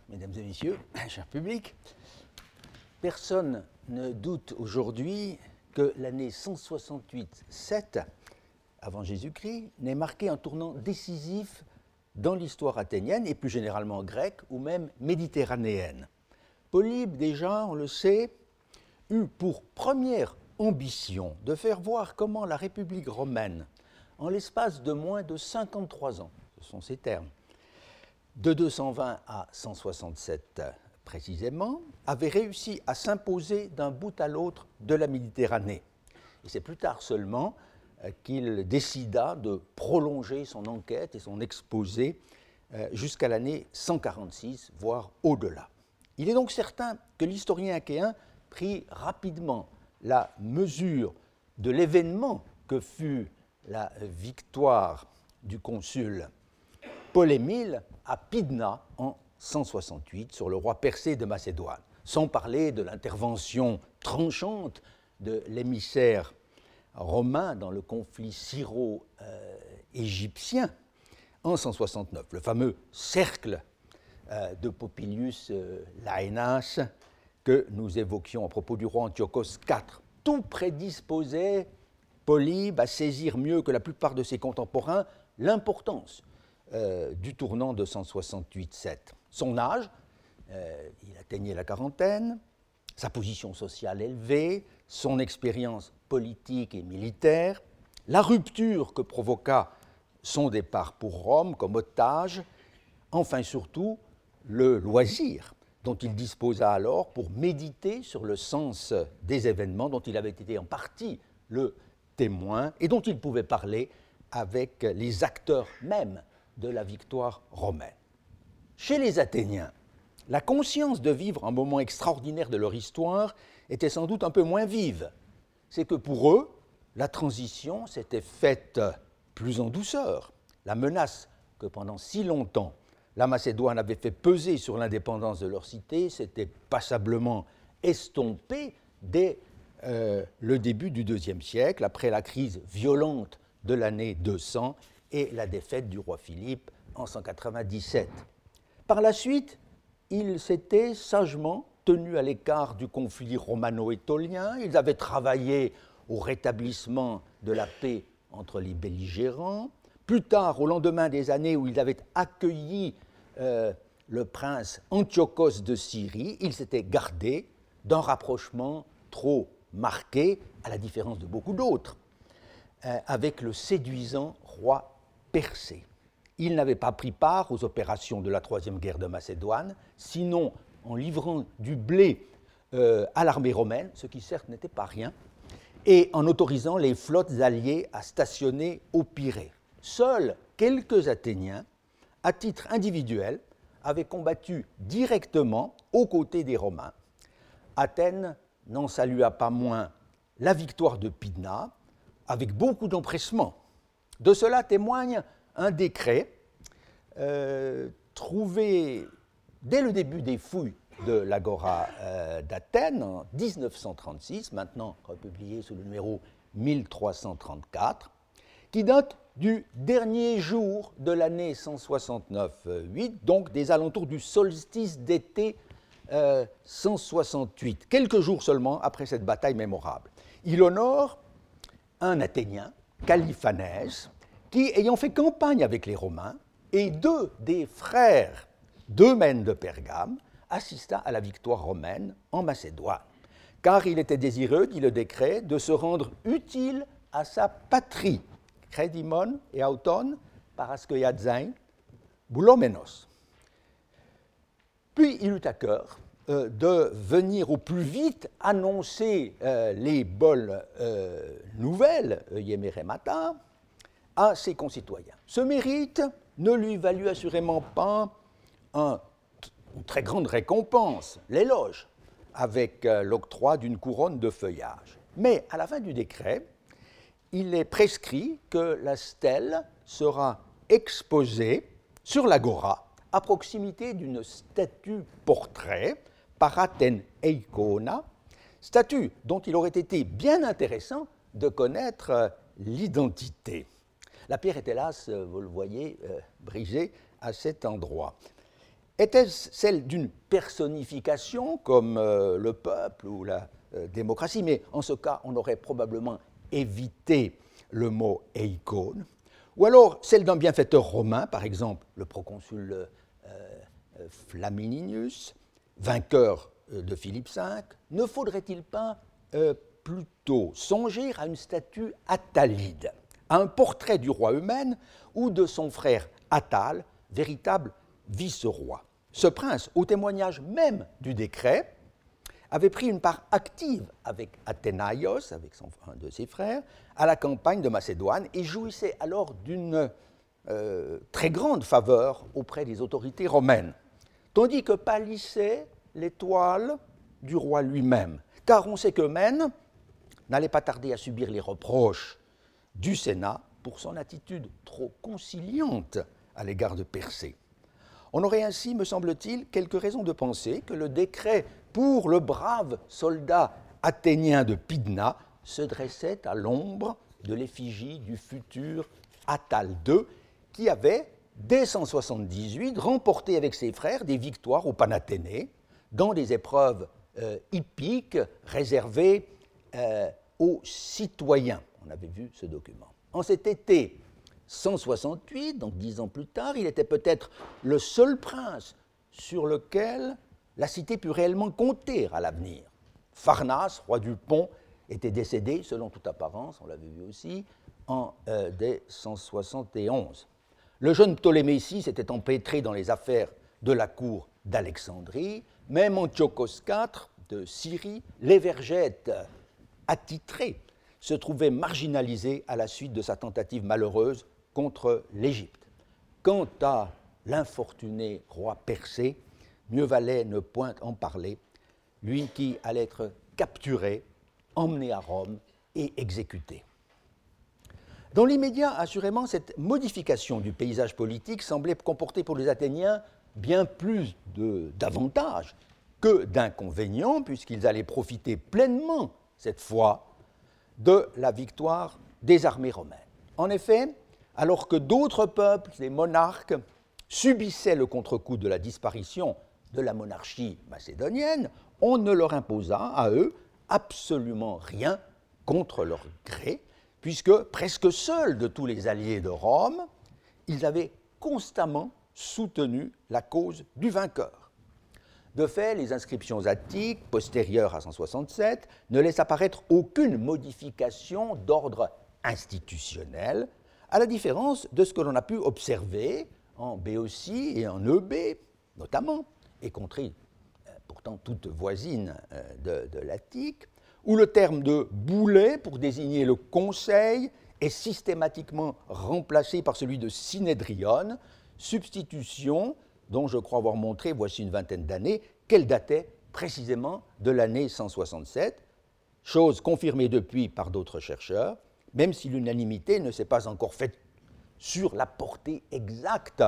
Mesdames et messieurs, cher public, personne ne doute aujourd'hui que l'année 168-7 avant Jésus-Christ n'ait marqué un tournant décisif dans l'histoire athénienne et plus généralement grecque ou même méditerranéenne. Polybe, déjà, on le sait, eut pour première ambition de faire voir comment la République romaine, en l'espace de moins de 53 ans, ce sont ses termes, de 220 à 167 précisément, avait réussi à s'imposer d'un bout à l'autre de la Méditerranée. Et c'est plus tard seulement qu'il décida de prolonger son enquête et son exposé jusqu'à l'année 146, voire au-delà. Il est donc certain que l'historien achéen prit rapidement la mesure de l'événement que fut la victoire du consul Polémile à Pydna en 168 sur le roi persé de Macédoine, sans parler de l'intervention tranchante de l'émissaire romain dans le conflit syro-égyptien en 169, le fameux cercle de Popilius Laénas que nous évoquions à propos du roi Antiochos IV. Tout prédisposait Polybe à saisir mieux que la plupart de ses contemporains l'importance du tournant de 168-7. Son âge, il atteignait la quarantaine, sa position sociale élevée, son expérience politique et militaire, la rupture que provoqua son départ pour Rome comme otage, enfin surtout le loisir dont il disposa alors pour méditer sur le sens des événements dont il avait été en partie le témoin et dont il pouvait parler avec les acteurs mêmes de la victoire romaine. Chez les Athéniens, la conscience de vivre un moment extraordinaire de leur histoire était sans doute un peu moins vive. C'est que pour eux, la transition s'était faite plus en douceur. La menace que pendant si longtemps la Macédoine avait fait peser sur l'indépendance de leur cité s'était passablement estompée dès le début du IIe siècle, après la crise violente de l'année 200 et la défaite du roi Philippe en 197. Par la suite, ils s'étaient sagement tenus à l'écart du conflit romano-étolien, ils avaient travaillé au rétablissement de la paix entre les belligérants. Plus tard, au lendemain des années où ils avaient accueilli le prince Antiochos de Syrie, ils s'étaient gardés d'un rapprochement trop marqué, à la différence de beaucoup d'autres, avec le séduisant roi persé. Il n'avait pas pris part aux opérations de la Troisième Guerre de Macédoine, sinon en livrant du blé à l'armée romaine, ce qui certes n'était pas rien, et en autorisant les flottes alliées à stationner au Pirée. Seuls quelques Athéniens, à titre individuel, avaient combattu directement aux côtés des Romains. Athènes n'en salua pas moins la victoire de Pydna, avec beaucoup d'empressement. De cela témoigne un décret trouvé dès le début des fouilles de l'Agora d'Athènes en 1936, maintenant republié sous le numéro 1334, qui date du dernier jour de l'année 169-8, donc des alentours du solstice d'été 168, quelques jours seulement après cette bataille mémorable. Il honore un Athénien, Caliphanès, qui, ayant fait campagne avec les Romains, et deux des frères d'Eumène de Pergame, assista à la victoire romaine en Macédoine, car il était désireux, dit le décret, de se rendre utile à sa patrie, Crédimon et Auton, Paraskeuiadzain, Bouloménos. Puis il eut à cœur de venir au plus vite annoncer les bonnes nouvelles, Yémérémata, à ses concitoyens. Ce mérite ne lui valut assurément pas une très grande récompense, l'éloge, avec l'octroi d'une couronne de feuillage. Mais à la fin du décret, il est prescrit que la stèle sera exposée sur l'agora à proximité d'une statue portrait par Athènes Eikona, statue dont il aurait été bien intéressant de connaître l'identité. La pierre est hélas, vous le voyez, brisée à cet endroit. Était-ce celle d'une personnification comme le peuple ou la démocratie? Mais en ce cas, on aurait probablement évité le mot eikon. Ou alors celle d'un bienfaiteur romain, par exemple le proconsul Flaminius, vainqueur de Philippe V. Ne faudrait-il pas plutôt songer à une statue Attalide, à un portrait du roi Eumène ou de son frère Attale, véritable vice-roi? Ce prince, au témoignage même du décret, avait pris une part active avec Athénaïos, avec un de ses frères, à la campagne de Macédoine et jouissait alors d'une très grande faveur auprès des autorités romaines, tandis que pâlissait l'étoile du roi lui-même, car on sait qu'Eumène n'allait pas tarder à subir les reproches du Sénat pour son attitude trop conciliante à l'égard de Persée. On aurait ainsi, me semble-t-il, quelques raisons de penser que le décret pour le brave soldat athénien de Pydna se dressait à l'ombre de l'effigie du futur Attale II, qui avait, dès 178, remporté avec ses frères des victoires au Panathénée dans des épreuves hippiques réservées aux citoyens. On avait vu ce document. En cet été 168, donc 10 ans plus tard, il était peut-être le seul prince sur lequel la cité put réellement compter à l'avenir. Pharnace, roi du Pont, était décédé, selon toute apparence, on l'avait vu aussi, dès 171. Le jeune Ptolémée VI s'était empêtré dans les affaires de la cour d'Alexandrie. Même Antiochos IV de Syrie, l'Évergète attitré, se trouvait marginalisé à la suite de sa tentative malheureuse contre l'Égypte. Quant à l'infortuné roi Persée, mieux valait ne point en parler, lui qui allait être capturé, emmené à Rome et exécuté. Dans l'immédiat, assurément, cette modification du paysage politique semblait comporter pour les Athéniens bien plus d'avantages que d'inconvénients, puisqu'ils allaient profiter pleinement, cette fois, de la victoire des armées romaines. En effet, alors que d'autres peuples, les monarques, subissaient le contre-coup de la disparition de la monarchie macédonienne, on ne leur imposa à eux absolument rien contre leur gré, puisque presque seuls de tous les alliés de Rome, ils avaient constamment soutenu la cause du vainqueur. De fait, les inscriptions attiques, postérieures à 167, ne laissent apparaître aucune modification d'ordre institutionnel, à la différence de ce que l'on a pu observer en Béotie et en Eubée, notamment, et contrées pourtant toutes voisines de l'Attique, où le terme de boulet pour désigner le conseil est systématiquement remplacé par celui de synédrion, substitution dont je crois avoir montré, voici une vingtaine d'années, qu'elle datait précisément de l'année 167, chose confirmée depuis par d'autres chercheurs, même si l'unanimité ne s'est pas encore faite sur la portée exacte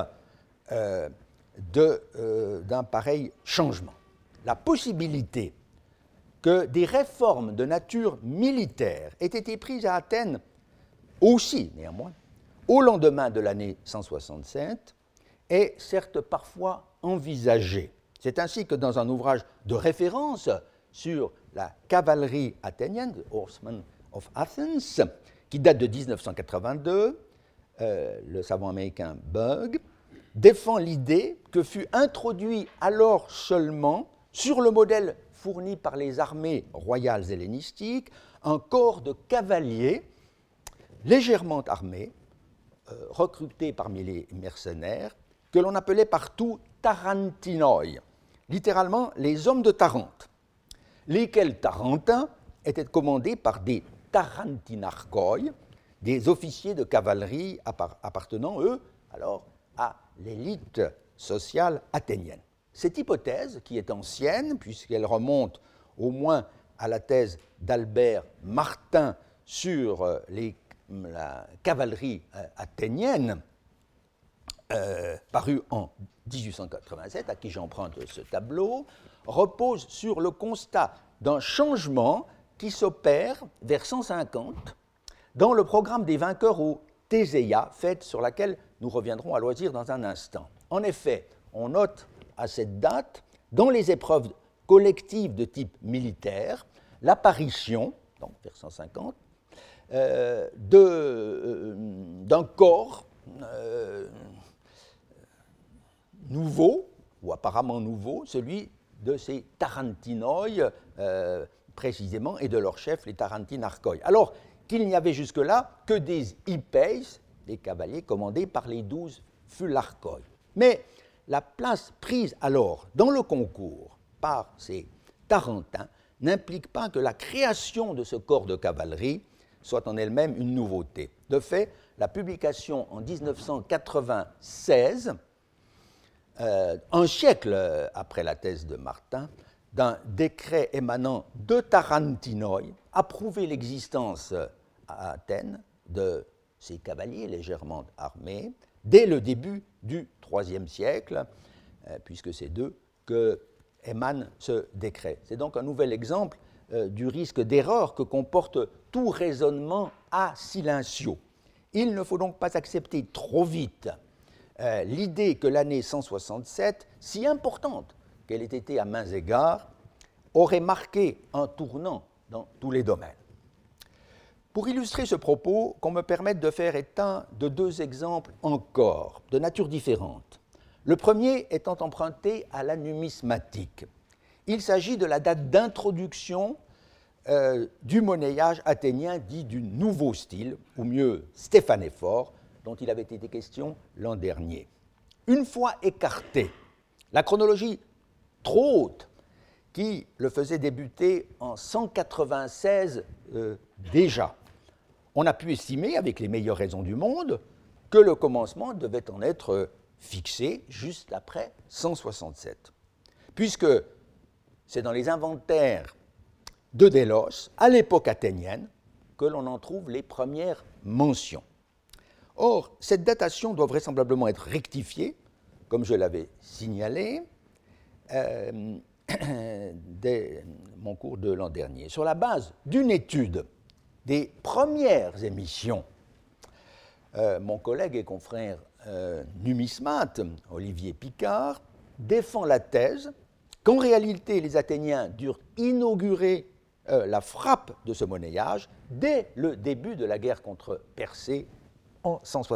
d'un pareil changement. La possibilité que des réformes de nature militaire aient été prises à Athènes aussi, néanmoins, au lendemain de l'année 167, est certes parfois envisagée. C'est ainsi que dans un ouvrage de référence sur la cavalerie athénienne, The Horsemen of Athens, qui date de 1982, le savant américain Bugg défend l'idée que fut introduit alors seulement, sur le modèle fourni par les armées royales hellénistiques, un corps de cavaliers légèrement armés, recrutés parmi les mercenaires, que l'on appelait partout Tarantinoi, littéralement les hommes de Tarente, lesquels Tarentins étaient commandés par des Tarantinarchoi, des officiers de cavalerie appartenant, eux, alors, à l'élite sociale athénienne. Cette hypothèse, qui est ancienne, puisqu'elle remonte au moins à la thèse d'Albert Martin sur la cavalerie athénienne, paru en 1887, à qui j'emprunte ce tableau, repose sur le constat d'un changement qui s'opère vers 150 dans le programme des vainqueurs au Théséia, fête sur laquelle nous reviendrons à loisir dans un instant. En effet, on note à cette date, dans les épreuves collectives de type militaire, l'apparition, donc vers 150, d'un corps nouveau, ou apparemment nouveau, celui de ces Tarantinoi, précisément, et de leur chef, les Tarantinarchoi. Alors qu'il n'y avait jusque-là que des Hippeis, des cavaliers commandés par les 12 Fularchoi. Mais la place prise alors dans le concours par ces Tarentins n'implique pas que la création de ce corps de cavalerie soit en elle-même une nouveauté. De fait, la publication en 1996, un siècle après la thèse de Martin, d'un décret émanant de Tarantinoi, a prouvé l'existence à Athènes de ces cavaliers légèrement armés dès le début du IIIe siècle, puisque c'est d'eux que émane ce décret. C'est donc un nouvel exemple du risque d'erreur que comporte tout raisonnement a silencio. Il ne faut donc pas accepter trop vite l'idée que l'année 167, si importante qu'elle ait été à maints égards, aurait marqué un tournant dans tous les domaines. Pour illustrer ce propos, qu'on me permette de faire état de deux exemples encore, de nature différente. Le premier étant emprunté à la numismatique. Il s'agit de la date d'introduction du monnayage athénien dit du nouveau style, ou mieux stéphanéphore, dont il avait été question l'an dernier. Une fois écartée la chronologie trop haute qui le faisait débuter en 196 déjà, on a pu estimer, avec les meilleures raisons du monde, que le commencement devait en être fixé juste après 167, puisque c'est dans les inventaires de Délos, à l'époque athénienne, que l'on en trouve les premières mentions. Or, cette datation doit vraisemblablement être rectifiée, comme je l'avais signalé dès mon cours de l'an dernier, sur la base d'une étude des premières émissions. Mon collègue et confrère numismate, Olivier Picard, défend la thèse qu'en réalité les Athéniens durent inaugurer la frappe de ce monnayage dès le début de la guerre contre Persée en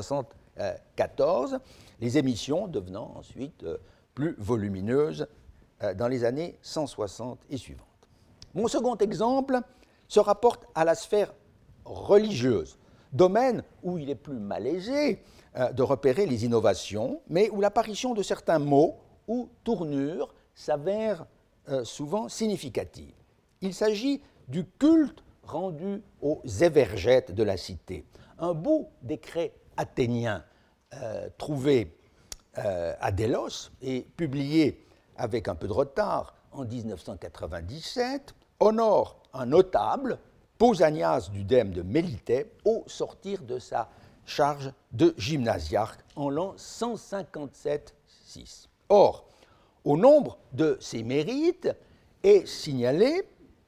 174, les émissions devenant ensuite plus volumineuses dans les années 160 et suivantes. Mon second exemple se rapporte à la sphère religieuse, domaine où il est plus malaisé de repérer les innovations, mais où l'apparition de certains mots ou tournures s'avère souvent significative. Il s'agit du culte rendu aux évergètes de la cité, un beau décret athénien trouvé à Délos et publié avec un peu de retard en 1997, honore un notable, Pausanias du dème de Mélité, au sortir de sa charge de gymnasiarque en l'an 157-6. Or, au nombre de ses mérites est signalé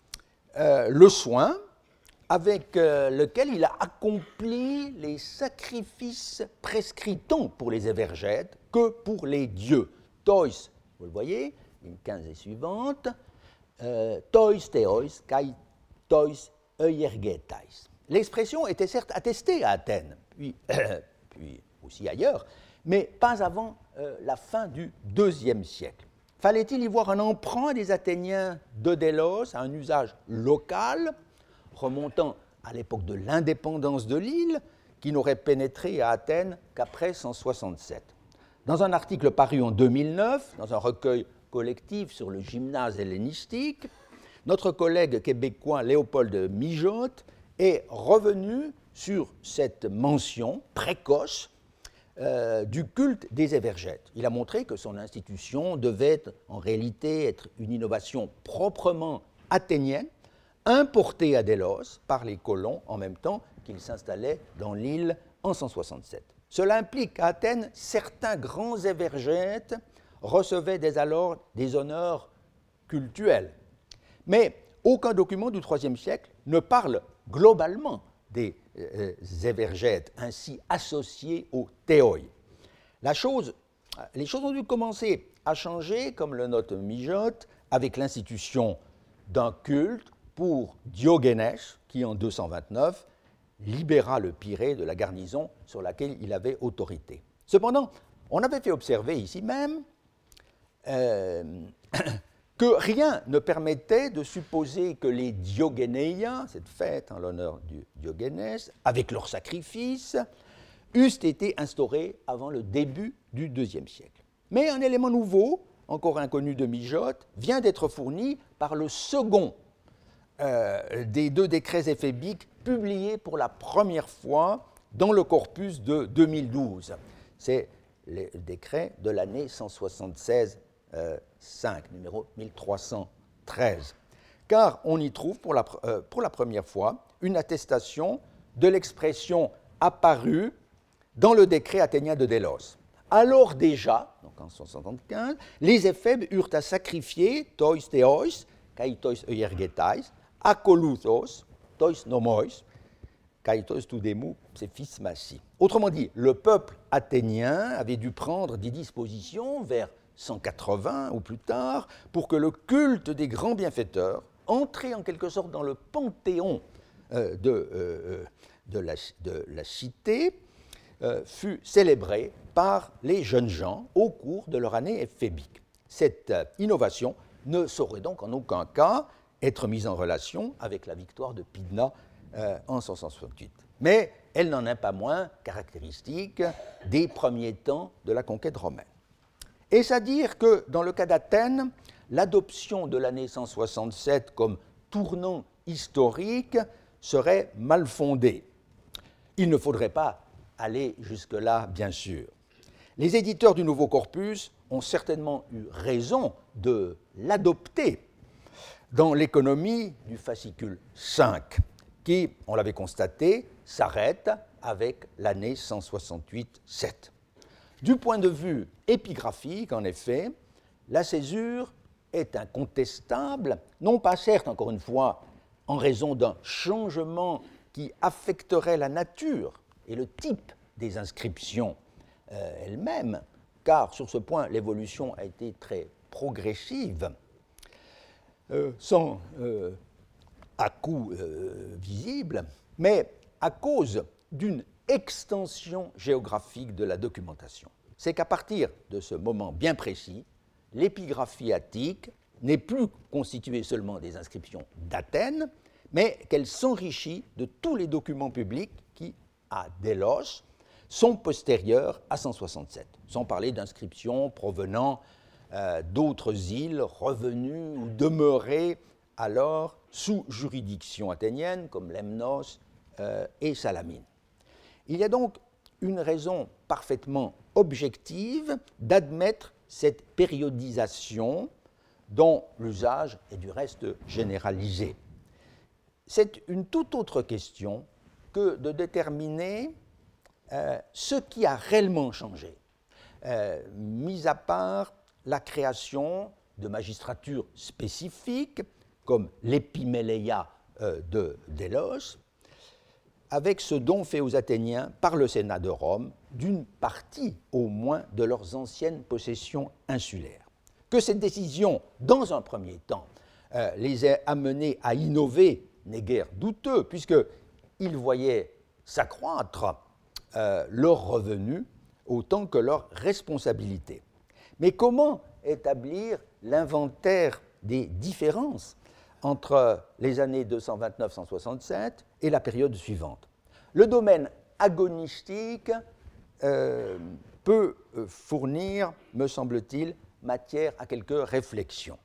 le soin avec lequel il a accompli les sacrifices prescrits tant pour les évergètes que pour les dieux. Tois, vous le voyez, une 15 et suivante, tois theois, kai tois euergetais. L'expression était certes attestée à Athènes, puis aussi ailleurs, mais pas avant la fin du IIe siècle. Fallait-il y voir un emprunt des Athéniens de Délos à un usage local, remontant à l'époque de l'indépendance de l'île, qui n'aurait pénétré à Athènes qu'après 167. Dans un article paru en 2009, dans un recueil collectif sur le gymnase hellénistique, notre collègue québécois Léopold Mijotte est revenu sur cette mention précoce du culte des évergètes. Il a montré que son institution devait en réalité être une innovation proprement athénienne, importée à Délos par les colons en même temps qu'ils s'installaient dans l'île en 167. Cela implique qu'à Athènes, certains grands évergètes recevaient dès alors des honneurs cultuels. Mais aucun document du IIIe siècle ne parle globalement des évergètes ainsi associés aux théoi. Les choses ont dû commencer a changé, comme le note Mijotte, avec l'institution d'un culte pour Diogénès, qui en 229 libéra le Pirée de la garnison sur laquelle il avait autorité. Cependant, on avait fait observer ici même que rien ne permettait de supposer que les Diogénéiens, cette fête en l'honneur du Diogénès, avec leurs sacrifices, eussent été instaurés avant le début du IIe siècle. Mais un élément nouveau, encore inconnu de Mijotte, vient d'être fourni par le second des deux décrets éphébiques publiés pour la première fois dans le corpus de 2012. C'est le décret de l'année 176-5, numéro 1313. Car on y trouve pour la première fois une attestation de l'expression apparue dans le décret athénien de Délos. Alors déjà, donc en 175, les Éphèbes eurent à sacrifier tois theois, kai tois euergetais, akoluthos, tois nomois, kai tois tudemu, c'est fils massi. Autrement dit, le peuple athénien avait dû prendre des dispositions vers 180 ou plus tard pour que le culte des grands bienfaiteurs, entré en quelque sorte dans le panthéon de la cité, fut célébré par les jeunes gens au cours de leur année éphébique. Cette innovation ne saurait donc en aucun cas être mise en relation avec la victoire de Pydna en 168. Mais elle n'en est pas moins caractéristique des premiers temps de la conquête romaine. Est-ce à dire que, dans le cas d'Athènes, l'adoption de l'année 167 comme tournant historique serait mal fondée? Il ne faudrait pas aller jusque-là, bien sûr. Les éditeurs du nouveau corpus ont certainement eu raison de l'adopter dans l'économie du fascicule 5, qui, on l'avait constaté, s'arrête avec l'année 168-7. Du point de vue épigraphique, en effet, la césure est incontestable, non pas certes, encore une fois, en raison d'un changement qui affecterait la nature et le type des inscriptions elles-mêmes, car sur ce point, l'évolution a été très progressive, sans à-coup visible, mais à cause d'une extension géographique de la documentation. C'est qu'à partir de ce moment bien précis, l'épigraphie attique n'est plus constituée seulement des inscriptions d'Athènes, mais qu'elle s'enrichit de tous les documents publics qui, à Délos, sont postérieurs à 167, sans parler d'inscriptions provenant d'autres îles revenues ou demeurées alors sous juridiction athénienne, comme Lemnos et Salamine. Il y a donc une raison parfaitement objective d'admettre cette périodisation dont l'usage est du reste généralisé. C'est une toute autre question que de déterminer ce qui a réellement changé, mis à part la création de magistratures spécifiques comme l'épiméléia de Délos, avec ce don fait aux Athéniens par le Sénat de Rome d'une partie au moins de leurs anciennes possessions insulaires. Que cette décision, dans un premier temps, les ait amenés à innover n'est guère douteux, puisqu'ils voyaient s'accroître leurs revenus autant que leurs responsabilités. Mais comment établir l'inventaire des différences entre les années 229-167 et la période suivante? Le domaine agonistique peut fournir, me semble-t-il, matière à quelques réflexions.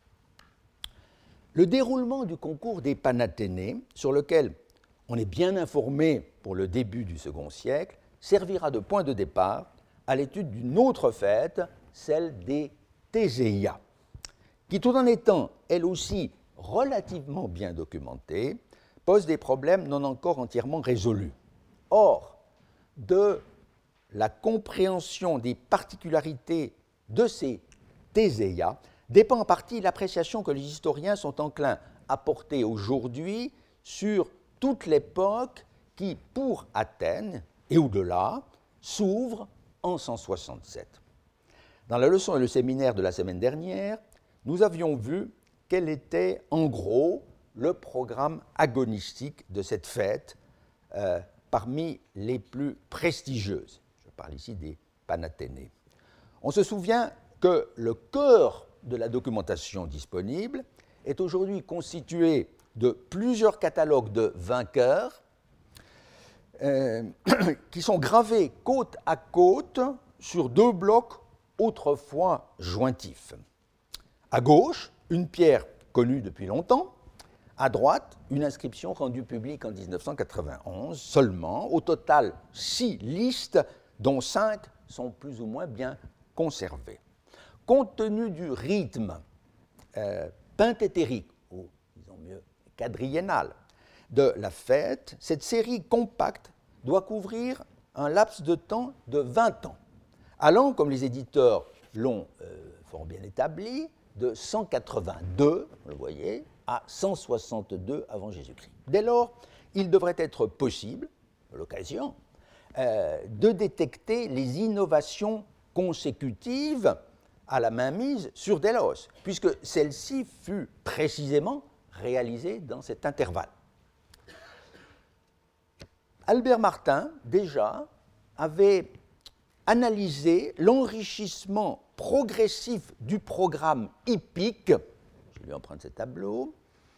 Le déroulement du concours des Panathénées, sur lequel on est bien informé pour le début du second siècle, servira de point de départ à l'étude d'une autre fête, celle des Théséias, qui, tout en étant elle aussi relativement bien documentée, pose des problèmes non encore entièrement résolus. Or, de la compréhension des particularités de ces Théséias dépend en partie l'appréciation que les historiens sont enclins à porter aujourd'hui sur toute l'époque qui, pour Athènes et au-delà, s'ouvre en 167. Dans la leçon et le séminaire de la semaine dernière, nous avions vu quel était en gros le programme agonistique de cette fête parmi les plus prestigieuses. Je parle ici des Panathénées. On se souvient que le cœur de la documentation disponible est aujourd'hui constitué de plusieurs catalogues de vainqueurs qui sont gravés côte à côte sur deux blocs autrefois jointifs. À gauche, une pierre connue depuis longtemps. À droite, une inscription rendue publique en 1991 seulement. Au total, 6 listes, dont 5 sont plus ou moins bien conservées. Compte tenu du rythme penthétérique, ou disons mieux quadriennal, de la fête, cette série compacte doit couvrir un laps de temps de 20 ans, allant, comme les éditeurs l'ont fort bien établi, de 182, vous le voyez, à 162 avant Jésus-Christ. Dès lors, il devrait être possible, à l'occasion, de détecter les innovations consécutives à la mainmise sur Délos, puisque celle-ci fut précisément réalisée dans cet intervalle. Albert Martin, déjà, avait analysé l'enrichissement progressif du programme hippique, je lui emprunte ce tableau,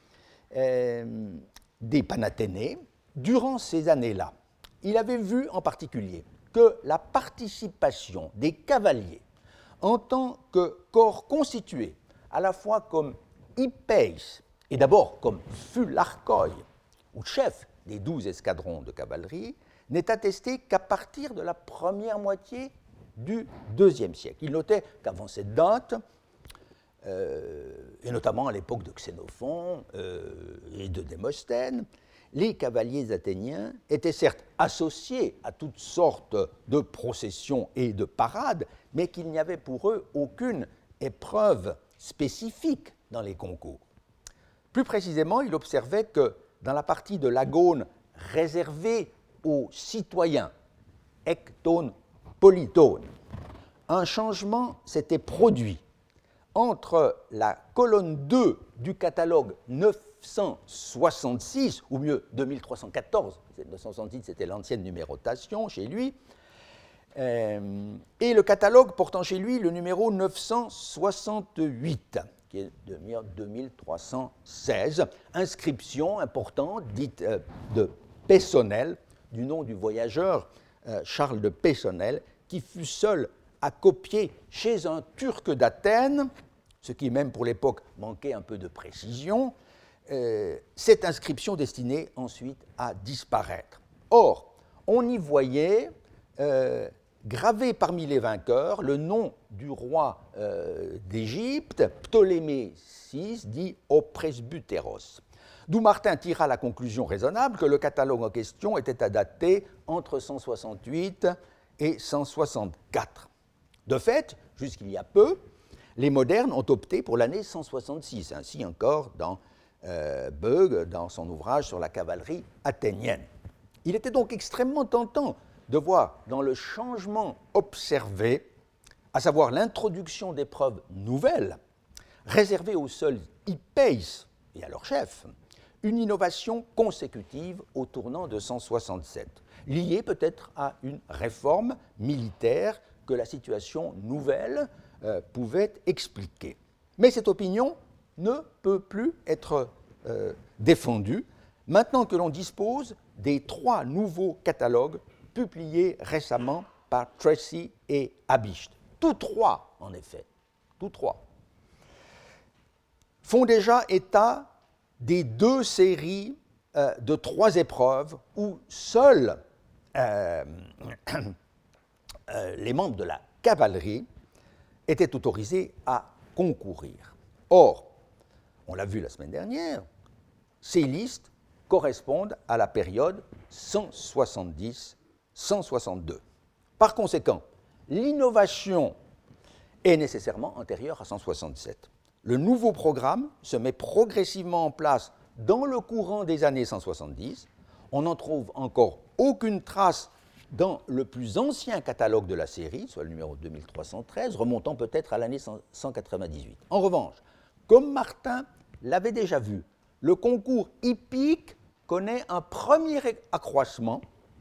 des Panathénées durant ces années-là. Il avait vu en particulier que la participation des cavaliers en tant que corps constitué à la fois comme hippeis et d'abord comme fularchoi, ou chef des 12 escadrons de cavalerie, n'est attesté qu'à partir de la première moitié du IIe siècle. Il notait qu'avant cette date, et notamment à l'époque de Xénophon et de Démosthène, les cavaliers athéniens étaient certes associés à toutes sortes de processions et de parades, mais qu'il n'y avait pour eux aucune épreuve spécifique dans les concours. Plus précisément, il observait que dans la partie de l'agone réservée aux citoyens, ectone, polytone, un changement s'était produit entre la colonne 2 du catalogue 966, ou mieux 2314, 966 c'était l'ancienne numérotation chez lui, et le catalogue portant chez lui le numéro 968, qui est de 2316, inscription importante dite de Péssonnel, du nom du voyageur Charles de Péssonnel, qui fut seul à copier chez un Turc d'Athènes, ce qui même pour l'époque manquait un peu de précision, cette inscription destinée ensuite à disparaître. Or, on y voyait gravé parmi les vainqueurs le nom du roi d'Égypte, Ptolémée VI, dit au presbytéros, d'où Martin tira la conclusion raisonnable que le catalogue en question était à dater entre 168 et 164. De fait, jusqu'il y a peu, les modernes ont opté pour l'année 166, ainsi encore dans Beug, dans son ouvrage sur la cavalerie athénienne. Il était donc extrêmement tentant de voir dans le changement observé, à savoir l'introduction d'épreuves nouvelles, réservées aux seuls hippeis et à leur chef, une innovation consécutive au tournant de 167, liée peut-être à une réforme militaire que la situation nouvelle pouvait expliquer. Mais cette opinion ne peut plus être défendue maintenant que l'on dispose des 3 nouveaux catalogues publiés récemment par Tracy et Habicht. Tous 3, en effet, tous 3, font déjà état des 2 séries de 3 épreuves où seuls les membres de la cavalerie étaient autorisés à concourir. Or, on l'a vu la semaine dernière, ces listes correspondent à la période 170-162. Par conséquent, l'innovation est nécessairement antérieure à 167. Le nouveau programme se met progressivement en place dans le courant des années 170. On n'en trouve encore aucune trace dans le plus ancien catalogue de la série, soit le numéro 2313, remontant peut-être à l'année 198. En revanche, comme Martin l'avait déjà vu, le concours hippique connaît un premier accroissement,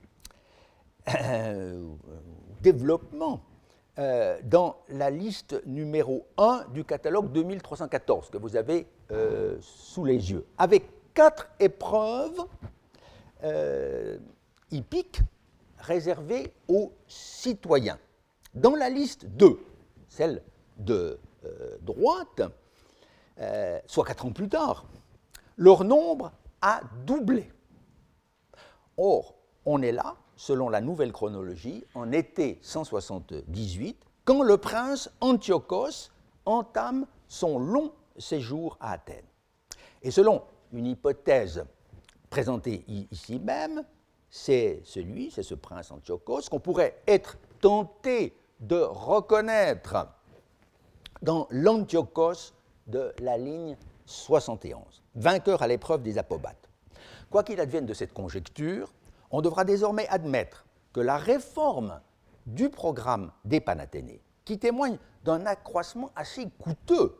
développement, dans la liste numéro 1 du catalogue 2314 que vous avez sous les yeux, avec 4 épreuves hippiques réservées aux citoyens. Dans la liste 2, celle de droite, soit 4 ans plus tard, leur nombre a doublé. Or, on est là, selon la nouvelle chronologie, en été 178, quand le prince Antiochos entame son long séjour à Athènes. Et selon une hypothèse présentée ici même, c'est ce prince Antiochos qu'on pourrait être tenté de reconnaître dans l'Antiochos de la ligne 71, vainqueur à l'épreuve des Apobates. Quoi qu'il advienne de cette conjecture, on devra désormais admettre que la réforme du programme des Panathénées, qui témoigne d'un accroissement assez coûteux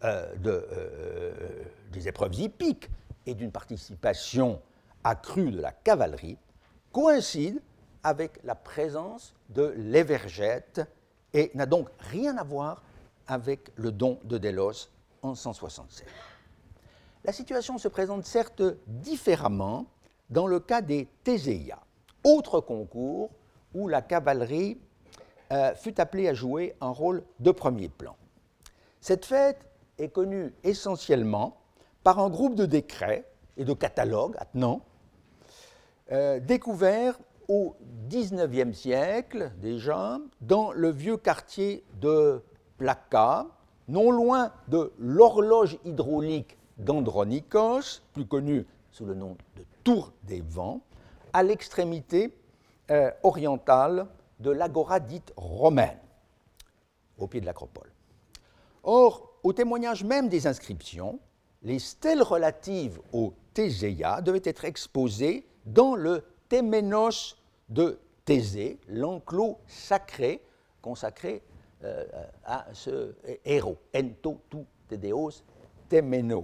des épreuves hippiques et d'une participation accrue de la cavalerie, coïncide avec la présence de l'Évergète et n'a donc rien à voir avec le don de Délos en 167. La situation se présente certes différemment dans le cas des Théséias, autre concours où la cavalerie fut appelée à jouer un rôle de premier plan. Cette fête est connue essentiellement par un groupe de décrets et de catalogues attenants découverts au XIXe siècle déjà dans le vieux quartier de Plaka, non loin de l'horloge hydraulique d'Andronikos, plus connue sous le nom de Tour des Vents, à l'extrémité orientale de l'agora dite romaine, au pied de l'acropole. Or, au témoignage même des inscriptions, les stèles relatives aux Théséias devaient être exposées dans le Téménos de Thésée, l'enclos sacré consacré à ce héros, ento tou tédéos téméno.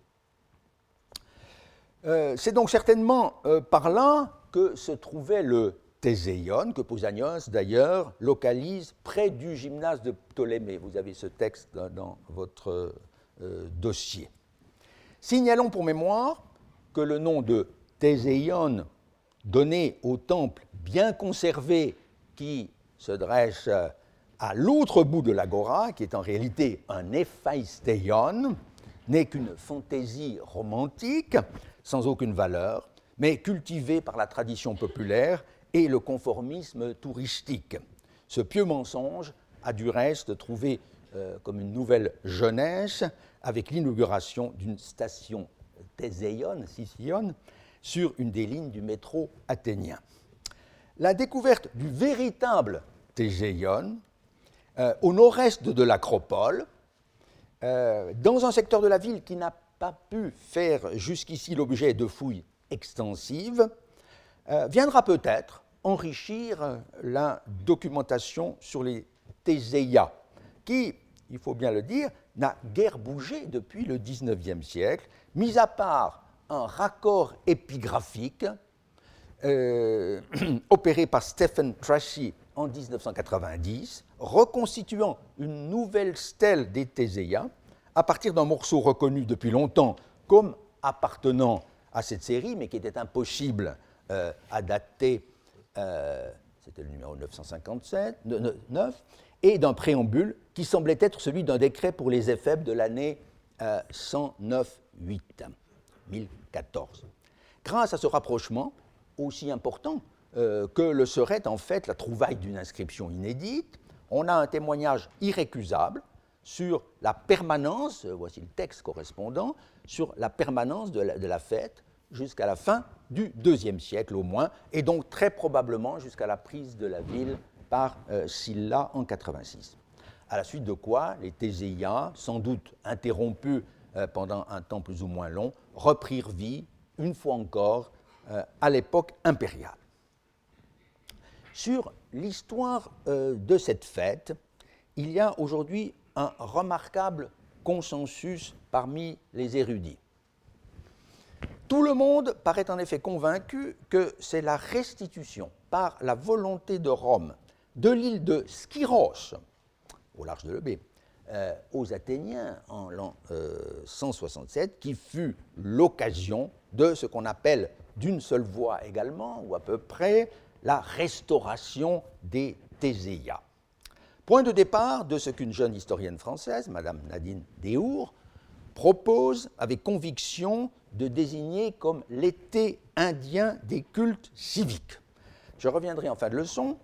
C'est donc certainement par là que se trouvait le Théséion, que Pausanias d'ailleurs localise près du gymnase de Ptolémée. Vous avez ce texte dans votre dossier. Signalons pour mémoire que le nom de Théséion, donné au temple bien conservé qui se dresse à l'autre bout de l'agora, qui est en réalité un éphaïstéion, n'est qu'une fantaisie romantique sans aucune valeur, mais cultivée par la tradition populaire et le conformisme touristique. Ce pieux mensonge a du reste trouvé comme une nouvelle jeunesse avec l'inauguration d'une station Théséion, Sision, sur une des lignes du métro athénien. La découverte du véritable Théséion au nord-est de l'acropole, dans un secteur de la ville qui n'a pas pu faire jusqu'ici l'objet de fouilles extensives, viendra peut-être enrichir la documentation sur les Théséias, qui, il faut bien le dire, n'a guère bougé depuis le XIXe siècle, mis à part un raccord épigraphique opéré par Stephen Tracy en 1990, reconstituant une nouvelle stèle des Théséias à partir d'un morceau reconnu depuis longtemps comme appartenant à cette série, mais qui était impossible à dater, c'était le numéro 9 et d'un préambule qui semblait être celui d'un décret pour les éphèbes de l'année 109-8, 1014. Grâce à ce rapprochement, aussi important que le serait en fait la trouvaille d'une inscription inédite, on a un témoignage irrécusable sur la permanence, voici le texte correspondant, sur la permanence de la fête jusqu'à la fin du IIe siècle au moins, et donc très probablement jusqu'à la prise de la ville par Sylla en 86. À la suite de quoi, les Théséias, sans doute interrompus pendant un temps plus ou moins long, reprirent vie, une fois encore, à l'époque impériale. Sur l'histoire de cette fête, il y a aujourd'hui un remarquable consensus parmi les érudits. Tout le monde paraît en effet convaincu que c'est la restitution par la volonté de Rome de l'île de Skyros, au large de l'Eubée, aux Athéniens en l'an 167, qui fut l'occasion de ce qu'on appelle d'une seule voix également, ou à peu près, la restauration des Théséias. Point de départ de ce qu'une jeune historienne française, Madame Nadine Déhour, propose avec conviction de désigner comme l'été indien des cultes civiques. Je reviendrai en fin de leçon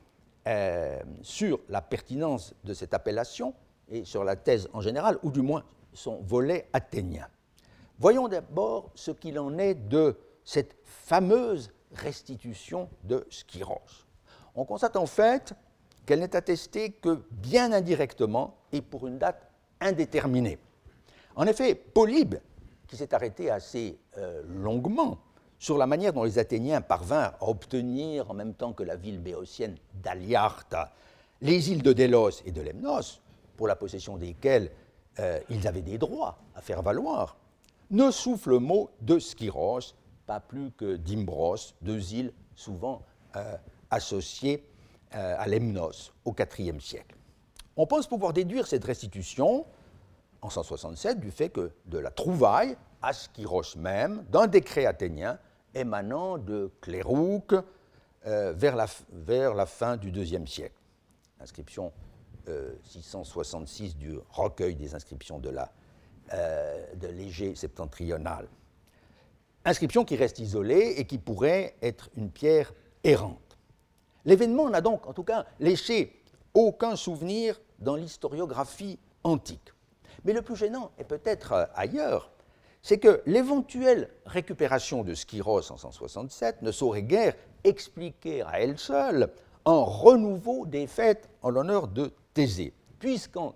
sur la pertinence de cette appellation et sur la thèse en général, ou du moins son volet athénien. Voyons d'abord ce qu'il en est de cette fameuse restitution de Skyros. On constate en fait qu'elle n'est attestée que bien indirectement et pour une date indéterminée. En effet, Polybe, qui s'est arrêté assez longuement sur la manière dont les Athéniens parvinrent à obtenir, en même temps que la ville béotienne d'Aliarte, les îles de Délos et de Lemnos, pour la possession desquelles ils avaient des droits à faire valoir, ne souffle le mot de Skyros, pas plus que d'Imbros, deux îles souvent associées à Lemnos au IVe siècle. On pense pouvoir déduire cette restitution en 167 du fait que de la trouvaille à Skyros même d'un décret athénien émanant de Clérouque vers la fin du IIe siècle. Inscription 666 du recueil des inscriptions de l'Égée septentrionale. Inscription qui reste isolée et qui pourrait être une pierre errante. L'événement n'a donc, en tout cas, laissé aucun souvenir dans l'historiographie antique. Mais le plus gênant est peut-être ailleurs, c'est que l'éventuelle récupération de Skyros en 167 ne saurait guère expliquer à elle seule un renouveau des fêtes en l'honneur de Thésée, puisqu'en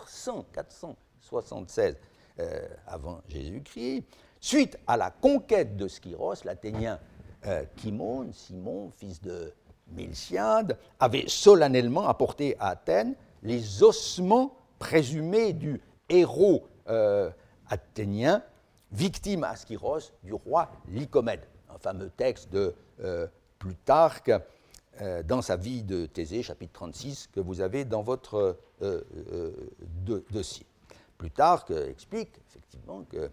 476 avant Jésus-Christ, suite à la conquête de Skyros, l'Athénien Kimon, Simon, fils de Milsiade, avait solennellement apporté à Athènes les ossements présumés du héros athénien, victime à Skyros du roi Lycomède, un fameux texte de Plutarque dans sa vie de Thésée, chapitre 36, que vous avez dans votre dossier. Plutarque explique effectivement que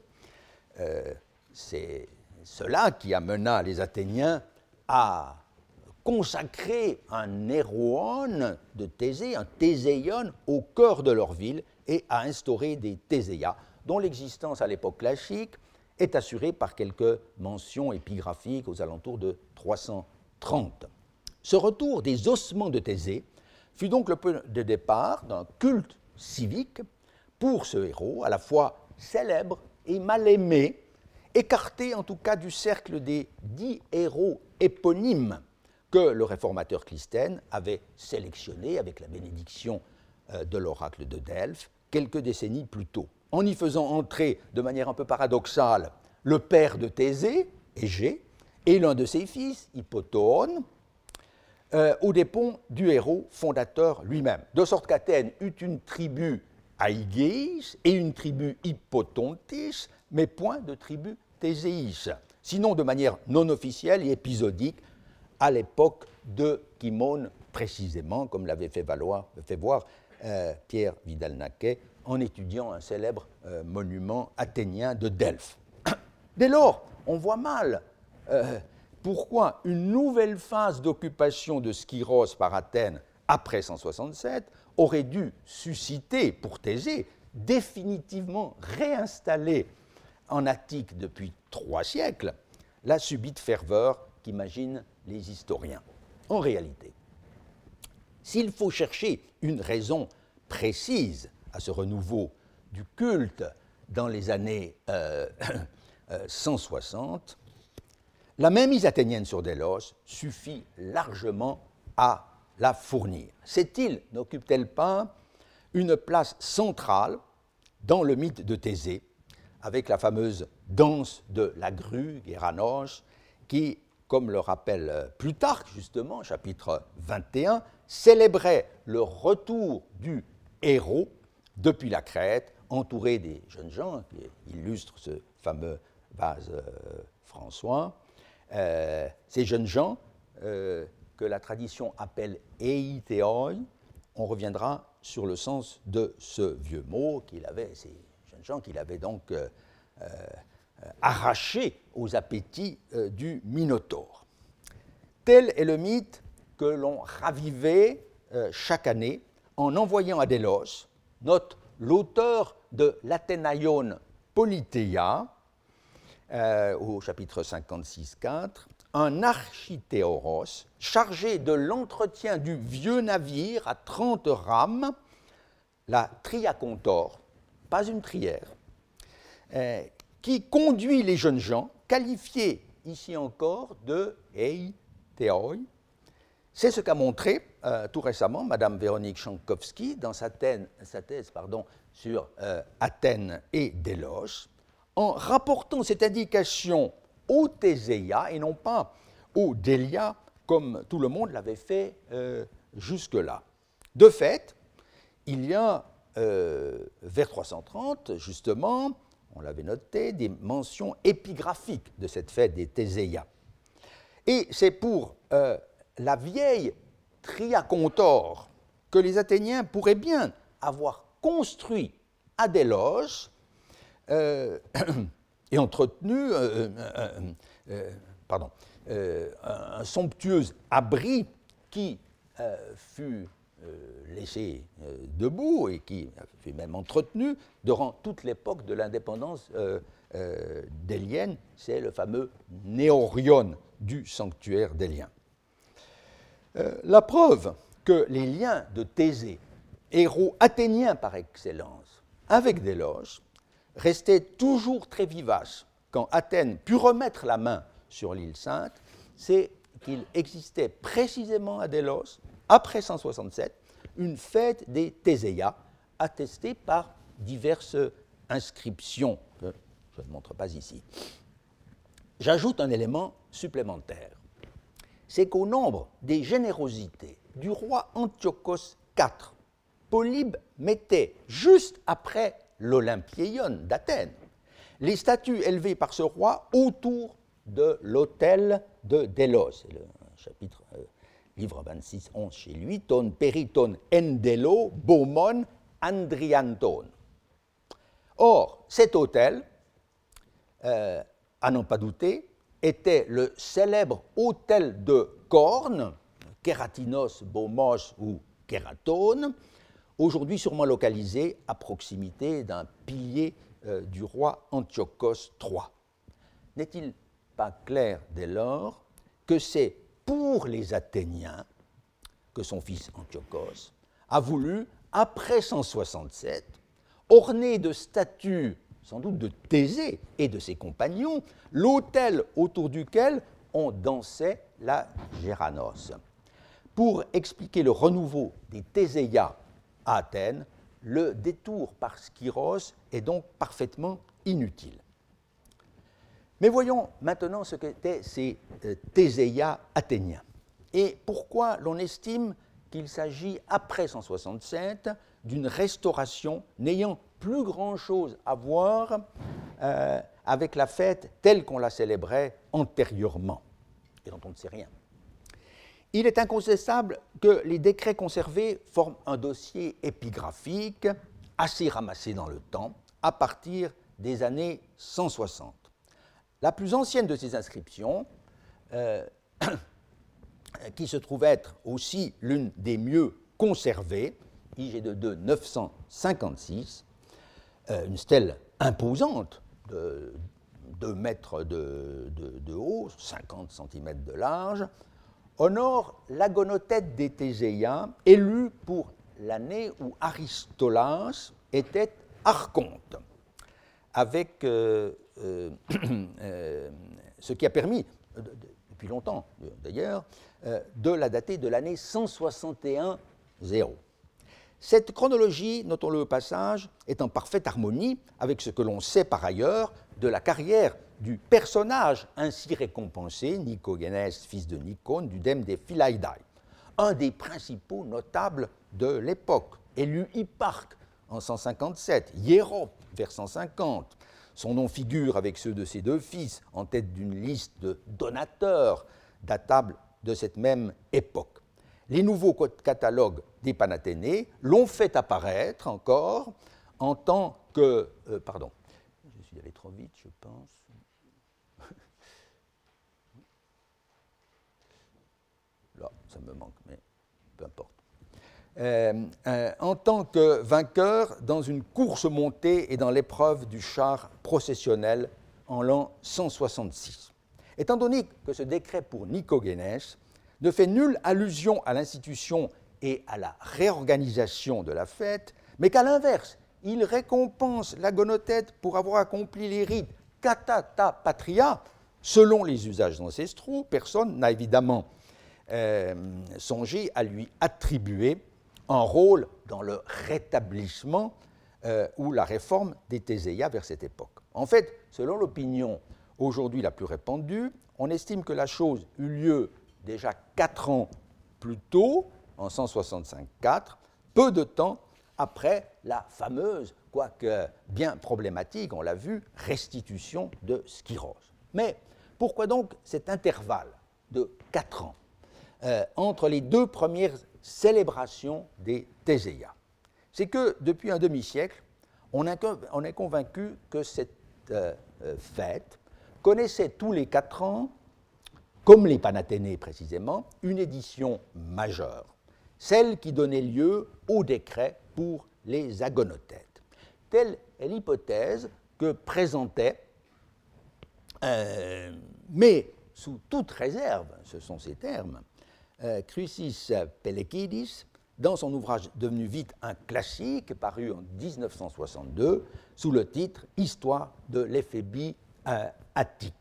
c'est cela qui amena les Athéniens à consacrer un héroon de Thésée, un Théséion, au cœur de leur ville et à instaurer des Théséias, dont l'existence à l'époque classique est assurée par quelques mentions épigraphiques aux alentours de 330. Ce retour des ossements de Thésée fut donc le point de départ d'un culte civique pour ce héros, à la fois célèbre et mal aimé, écarté en tout cas du cercle des 10 héros éponymes que le réformateur Clisthène avait sélectionné avec la bénédiction de l'oracle de Delphes quelques décennies plus tôt, en y faisant entrer de manière un peu paradoxale le père de Thésée, Égée, et l'un de ses fils, Hippotone, aux dépens du héros fondateur lui-même, de sorte qu'Athènes eut une tribu Aigéis et une tribu Hippotontis, mais point de tribu Théséis, sinon de manière non officielle et épisodique à l'époque de Kimon précisément, comme l'avait fait voir Pierre Vidal-Naquet en étudiant un célèbre monument athénien de Delphes. Dès lors, on voit mal pourquoi une nouvelle phase d'occupation de Skyros par Athènes après 167 aurait dû susciter pour Thésée, définitivement réinstallée en Attique depuis 3 siècles, la subite ferveur qu'imaginent les historiens. En réalité, s'il faut chercher une raison précise à ce renouveau du culte dans les années 160, la mainmise athénienne sur Délos suffit largement à la fournir. Cette île n'occupe-t-elle pas une place centrale dans le mythe de Thésée, avec la fameuse danse de la grue, Géranos, qui comme le rappelle Plutarque, justement, chapitre 21, célébrait le retour du héros depuis la Crète, entouré des jeunes gens, qui illustrent ce fameux vase François. Ces jeunes gens, que la tradition appelle eithéoi, on reviendra sur le sens de ce vieux mot qu'il avait, ces jeunes gens qu'il avait donc arrachés aux appétits du Minotaure. Tel est le mythe que l'on ravivait chaque année en envoyant à Délos, note l'auteur de l'Athénaïon Politeia, au chapitre 56.4, un archithéoros chargé de l'entretien du vieux navire à 30 rames, la triacontor, pas une trière, qui conduit les jeunes gens, qualifiés ici encore de eithéoi. C'est ce qu'a montré tout récemment Mme Véronique Shankowski dans sa thèse sur Athènes et Délos, en rapportant cette indication au Théséia et non pas au Délia, comme tout le monde l'avait fait jusque-là. De fait, il y a vers 330, justement, on l'avait noté, des mentions épigraphiques de cette fête des Théséia. Et c'est pour la vieille triacontor que les Athéniens pourraient bien avoir construit à Délos et entretenu un somptueux abri qui fut laissé debout et qui fut même entretenu durant toute l'époque de l'indépendance délienne. C'est le fameux Néorion du sanctuaire délien. La preuve que les liens de Thésée, héros athénien par excellence, avec Délos, restaient toujours très vivaces quand Athènes put remettre la main sur l'île Sainte, c'est qu'il existait précisément à Délos, après 167, une fête des Théséia, attestée par diverses inscriptions que je ne montre pas ici. J'ajoute un élément supplémentaire. C'est qu'au nombre des générosités du roi Antiochos IV, Polybe mettait juste après l'Olympieion d'Athènes les statues élevées par ce roi autour de l'autel de Délos. C'est le chapitre, livre 26, 11 chez lui, ton periton endelo bomon andrianton. Or, cet autel, à n'en pas douter, était le célèbre autel de Corne, Kératinos, Bomos ou Kératone, aujourd'hui sûrement localisé à proximité d'un pilier du roi Antiochos III. N'est-il pas clair dès lors que c'est pour les Athéniens que son fils Antiochos a voulu, après 167, orner de statues, sans doute de Thésée et de ses compagnons, l'autel autour duquel on dansait la Géranos. Pour expliquer le renouveau des Théséia à Athènes, le détour par Skyros est donc parfaitement inutile. Mais voyons maintenant ce qu'étaient ces Théséia athéniens et pourquoi l'on estime qu'il s'agit, après 167, d'une restauration n'ayant plus grand-chose à voir avec la fête telle qu'on la célébrait antérieurement et dont on ne sait rien. Il est incontestable que les décrets conservés forment un dossier épigraphique assez ramassé dans le temps à partir des années 160. La plus ancienne de ces inscriptions, qui se trouve être aussi l'une des mieux conservées, IG-2 956, une stèle imposante de 2 mètres de haut, 50 cm de large, honore l'agonothète des Théséia, élue pour l'année où Aristolas était archonte, avec ce qui a permis, depuis longtemps d'ailleurs, de la dater de l'année 161-0. Cette chronologie, notons-le au passage, est en parfaite harmonie avec ce que l'on sait par ailleurs de la carrière du personnage ainsi récompensé, Nicogénès, fils de Nicône, du dème des Philaïdae, un des principaux notables de l'époque, élu hipparque en 157, hiérope vers 150. Son nom figure avec ceux de ses deux fils en tête d'une liste de donateurs datables de cette même époque. Les nouveaux catalogues des Panathénées l'ont fait apparaître encore en tant que... pardon, je suis allé trop vite, je pense. Là, ça me manque, mais peu importe. En tant que vainqueur dans une course montée et dans l'épreuve du char processionnel en l'an 166. Étant donné que ce décret pour Nicogénès ne fait nulle allusion à l'institution et à la réorganisation de la fête, mais qu'à l'inverse, il récompense l'agonothète pour avoir accompli les rites kata ta patria, selon les usages ancestraux, personne n'a évidemment songé à lui attribuer un rôle dans le rétablissement ou la réforme des Théséias vers cette époque. En fait, selon l'opinion aujourd'hui la plus répandue, on estime que la chose eut lieu déjà 4 ans plus tôt, en 165-4, peu de temps après la fameuse, quoique bien problématique, on l'a vu, restitution de Skyros. Mais pourquoi donc cet intervalle de 4 ans entre les deux premières célébrations des Théséias? C'est que depuis un demi-siècle, on est convaincu que cette fête connaissait tous les 4 ans, comme les Panathénées précisément, une édition majeure, celle qui donnait lieu au décret pour les agonothètes. Telle est l'hypothèse que présentait, mais sous toute réserve, ce sont ces termes, Chrysis Pelekidis, dans son ouvrage devenu vite un classique, paru en 1962, sous le titre « Histoire de l'éphébie attique ».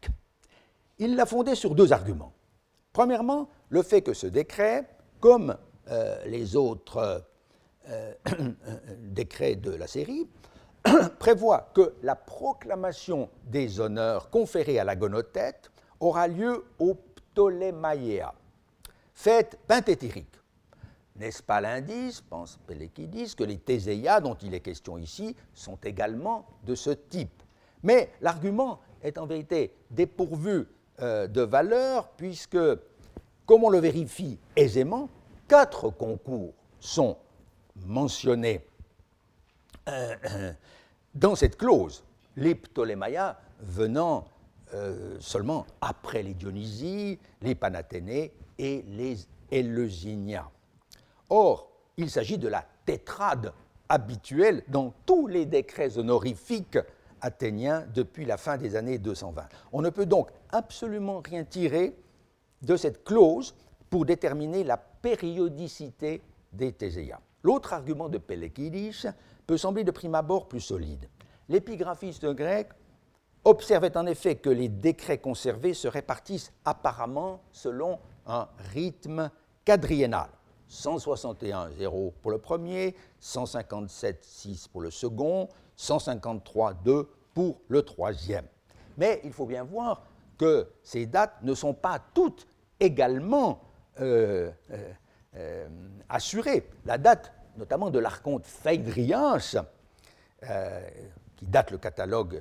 Il l'a fondé sur 2 arguments. Premièrement, le fait que ce décret, comme les autres décrets de la série, prévoit que la proclamation des honneurs conférés à l'agonothète aura lieu au Ptolémaïa, fête penthétérique. N'est-ce pas l'indice, pense Pelekidis, que les Théséias dont il est question ici sont également de ce type? Mais l'argument est en vérité dépourvu de valeur, puisque, comme on le vérifie aisément, 4 concours sont mentionnés dans cette clause, les Ptolémaïas venant seulement après les Dionysies, les Panathénées et les Éleusinia. Or, il s'agit de la tétrade habituelle dans tous les décrets honorifiques athéniens depuis la fin des années 220. On ne peut donc absolument rien tirer de cette clause pour déterminer la périodicité des Théséias. L'autre argument de Pelekidis peut sembler de prime abord plus solide. L'épigraphiste grec observait en effet que les décrets conservés se répartissent apparemment selon un rythme quadriennal. 161,0 pour le premier, 157,6 pour le second, 153,2 pour le troisième. Mais il faut bien voir que ces dates ne sont pas toutes également assurées. La date, notamment de l'archonte Phaédrias, qui date le catalogue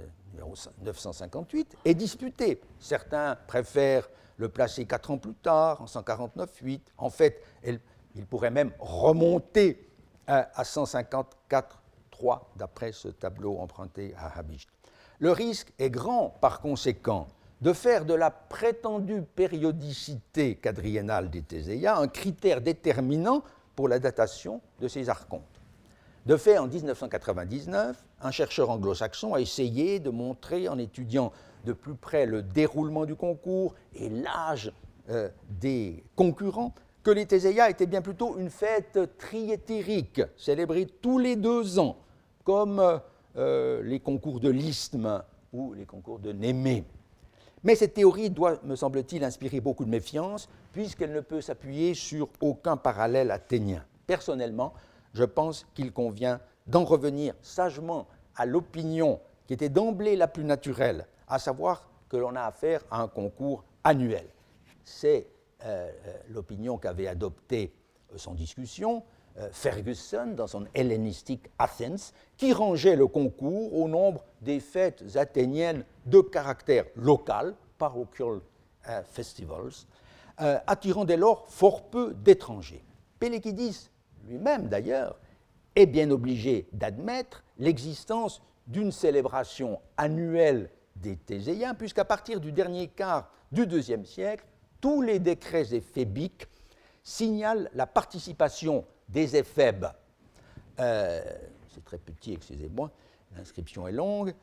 958, est disputée. Certains préfèrent le placer 4 ans plus tard, en 149-8. En fait, il pourrait même remonter à 154-3, d'après ce tableau emprunté à Habicht. Le risque est grand, par conséquent, de faire de la prétendue périodicité quadriennale des Théséias un critère déterminant pour la datation de ces archontes. De fait, en 1999, un chercheur anglo-saxon a essayé de montrer, en étudiant de plus près le déroulement du concours et l'âge des concurrents, que les Théséias étaient bien plutôt une fête triétérique, célébrée tous les 2 ans, comme les concours de l'Isthme ou les concours de Némée. Mais cette théorie doit, me semble-t-il, inspirer beaucoup de méfiance, puisqu'elle ne peut s'appuyer sur aucun parallèle athénien. Personnellement, je pense qu'il convient d'en revenir sagement à l'opinion qui était d'emblée la plus naturelle, à savoir que l'on a affaire à un concours annuel. C'est l'opinion qu'avait adoptée sans discussion Ferguson dans son Hellenistic Athens, qui rangeait le concours au nombre des fêtes athéniennes de caractère local, parochial festivals, attirant dès lors fort peu d'étrangers. Pellékidis lui-même, d'ailleurs, est bien obligé d'admettre l'existence d'une célébration annuelle des Théseiens, puisqu'à partir du dernier quart du IIe siècle, tous les décrets éphébiques signalent la participation des éphèbes, c'est très petit, excusez-moi, l'inscription est longue,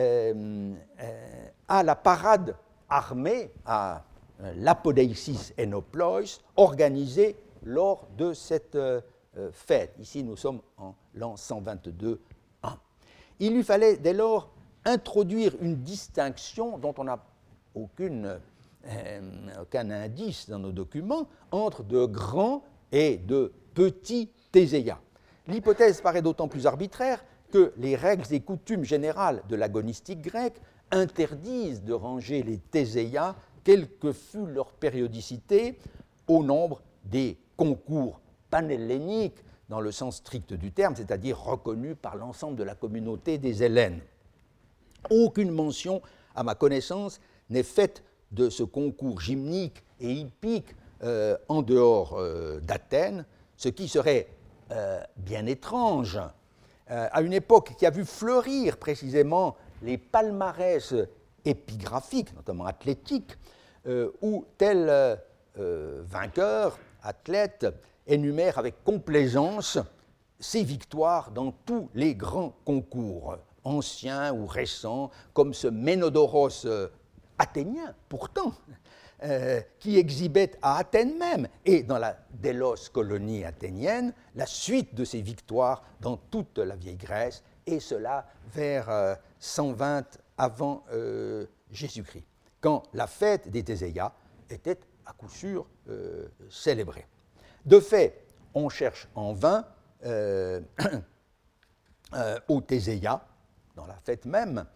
à la parade armée, à l'Apodeisis Enoplois, organisée lors de cette fête. Ici, nous sommes en l'an 122-1. Il lui fallait dès lors introduire une distinction dont on n'a aucun indice dans nos documents entre de grands et de petits Théseias. L'hypothèse paraît d'autant plus arbitraire que les règles et coutumes générales de l'agonistique grecque interdisent de ranger les Théseias, quelle que fût leur périodicité, au nombre des concours panhelléniques dans le sens strict du terme, c'est-à-dire reconnus par l'ensemble de la communauté des Hellènes. Aucune mention, à ma connaissance, n'est faite de ce concours gymnique et hippique en dehors d'Athènes, ce qui serait bien étrange à une époque qui a vu fleurir précisément les palmarès épigraphiques, notamment athlétiques, où tel vainqueur, athlète, énumère avec complaisance ses victoires dans tous les grands concours, anciens ou récents, comme ce Ménodoros athénien, pourtant, qui exhibait à Athènes même et dans la Délos colonie athénienne la suite de ses victoires dans toute la vieille Grèce, et cela vers 120 avant Jésus-Christ, quand la fête des Théseias était à coup sûr célébrée. De fait, on cherche en vain aux Théseias, dans la fête même,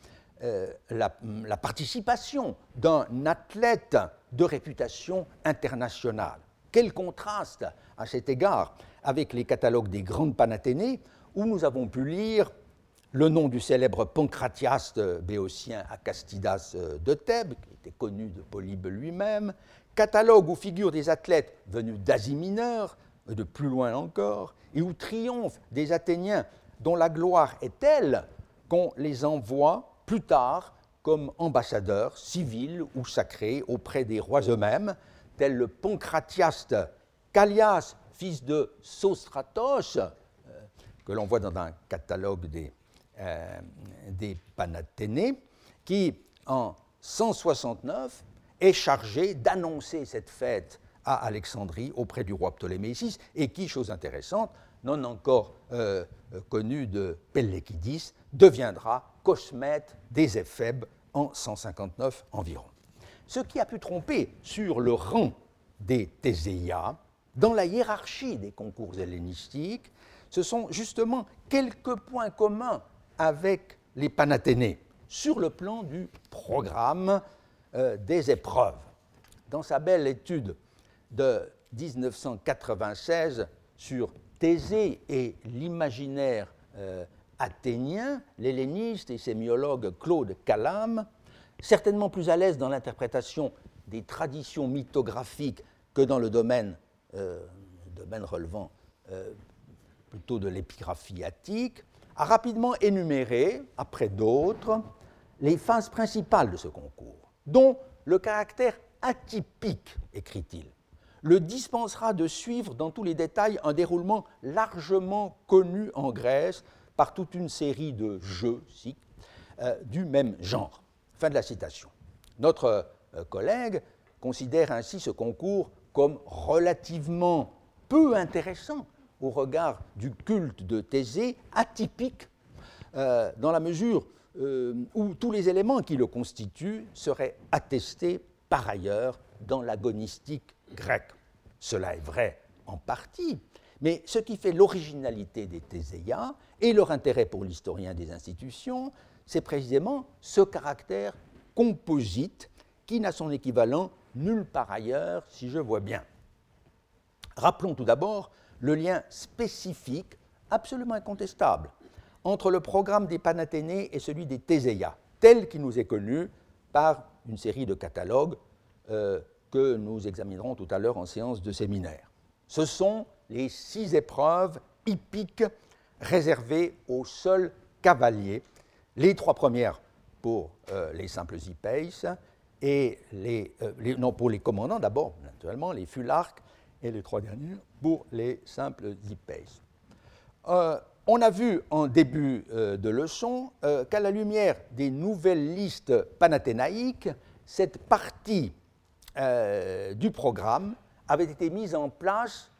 la participation d'un athlète de réputation internationale. Quel contraste à cet égard avec les catalogues des grandes Panathénées, où nous avons pu lire le nom du célèbre pancratiaste béotien Acastidas de Thèbes, qui était connu de Polybe lui-même, catalogue où figurent des athlètes venus d'Asie mineure, de plus loin encore, et où triomphent des Athéniens dont la gloire est telle qu'on les envoie plus tard comme ambassadeurs civils ou sacrés auprès des rois eux-mêmes, tel le pancratiaste Callias, fils de Sostratos, que l'on voit dans un catalogue des Panathénées, qui, en 169, est chargé d'annoncer cette fête à Alexandrie auprès du roi Ptolémée VI, et qui, chose intéressante, non encore connu de Pellékidis, deviendra cosmète des Éphèbes en 159 environ. Ce qui a pu tromper sur le rang des Théseias, dans la hiérarchie des concours hellénistiques, ce sont justement quelques points communs avec les Panathénées sur le plan du programme des épreuves. Dans sa belle étude de 1996 sur Thésée et l'imaginaire athénien, l'helléniste et sémiologue Claude Calame, certainement plus à l'aise dans l'interprétation des traditions mythographiques que dans le domaine relevant plutôt de l'épigraphie attique, a rapidement énuméré, après d'autres, les phases principales de ce concours, dont le caractère atypique, écrit-il, le dispensera de suivre dans tous les détails un déroulement largement connu en Grèce par toute une série de jeux du même genre. Fin de la citation. Notre collègue considère ainsi ce concours comme relativement peu intéressant au regard du culte de Thésée, atypique, dans la mesure où tous les éléments qui le constituent seraient attestés par ailleurs dans l'agonistique grecque. Cela est vrai en partie, mais ce qui fait l'originalité des Théseias et leur intérêt pour l'historien des institutions, c'est précisément ce caractère composite qui n'a son équivalent nulle part ailleurs, si je vois bien. Rappelons tout d'abord le lien spécifique, absolument incontestable, entre le programme des Panathénées et celui des Théseias, tel qu'il nous est connu par une série de catalogues que nous examinerons tout à l'heure en séance de séminaire. Ce sont les 6 épreuves hippiques réservées aux seuls cavaliers, les 3 premières pour les simples hippeis et non, pour les commandants d'abord, naturellement, les fularques, et les 3 derniers pour les simples hippeis. On a vu en début de leçon qu'à la lumière des nouvelles listes panathénaïques, cette partie du programme avait été mise en place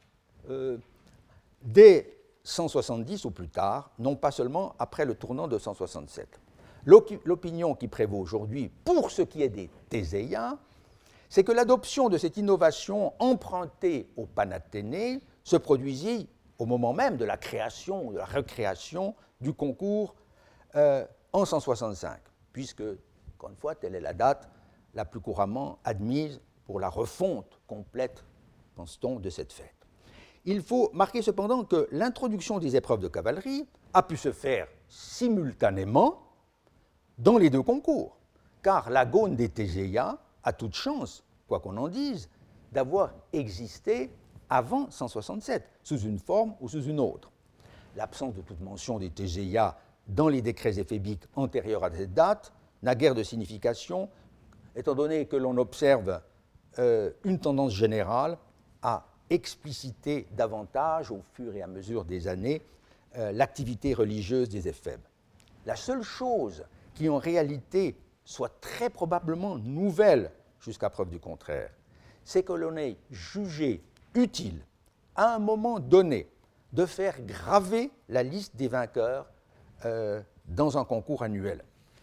dès 170 ou plus tard, non pas seulement après le tournant de 167. L'opinion qui prévaut aujourd'hui pour ce qui est des Théseias, c'est que l'adoption de cette innovation empruntée au Panathénées se produisit au moment même de la création ou de la recréation du concours en 165, puisque, encore une fois, telle est la date la plus couramment admise pour la refonte complète, pense-t-on, de cette fête. Il faut marquer cependant que l'introduction des épreuves de cavalerie a pu se faire simultanément dans les 2 concours, car la Gaune des Théseias a toute chance, quoi qu'on en dise, d'avoir existé avant 167, sous une forme ou sous une autre. L'absence de toute mention des Théseias dans les décrets éphébiques antérieurs à cette date n'a guère de signification, étant donné que l'on observe une tendance générale à expliciter davantage, au fur et à mesure des années, l'activité religieuse des éphèbes. La seule chose qui, en réalité, soit très probablement nouvelle, jusqu'à preuve du contraire, c'est que l'on ait jugé utile, à un moment donné, de faire graver la liste des vainqueurs dans un concours annuel.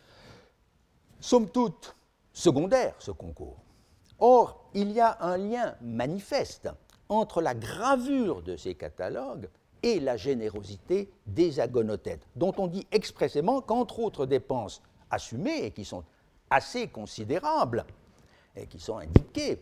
Somme toute, secondaire, ce concours. Or, il y a un lien manifeste entre la gravure de ces catalogues et la générosité des agonothètes, dont on dit expressément qu'entre autres dépenses assumées et qui sont assez considérables et qui sont indiquées,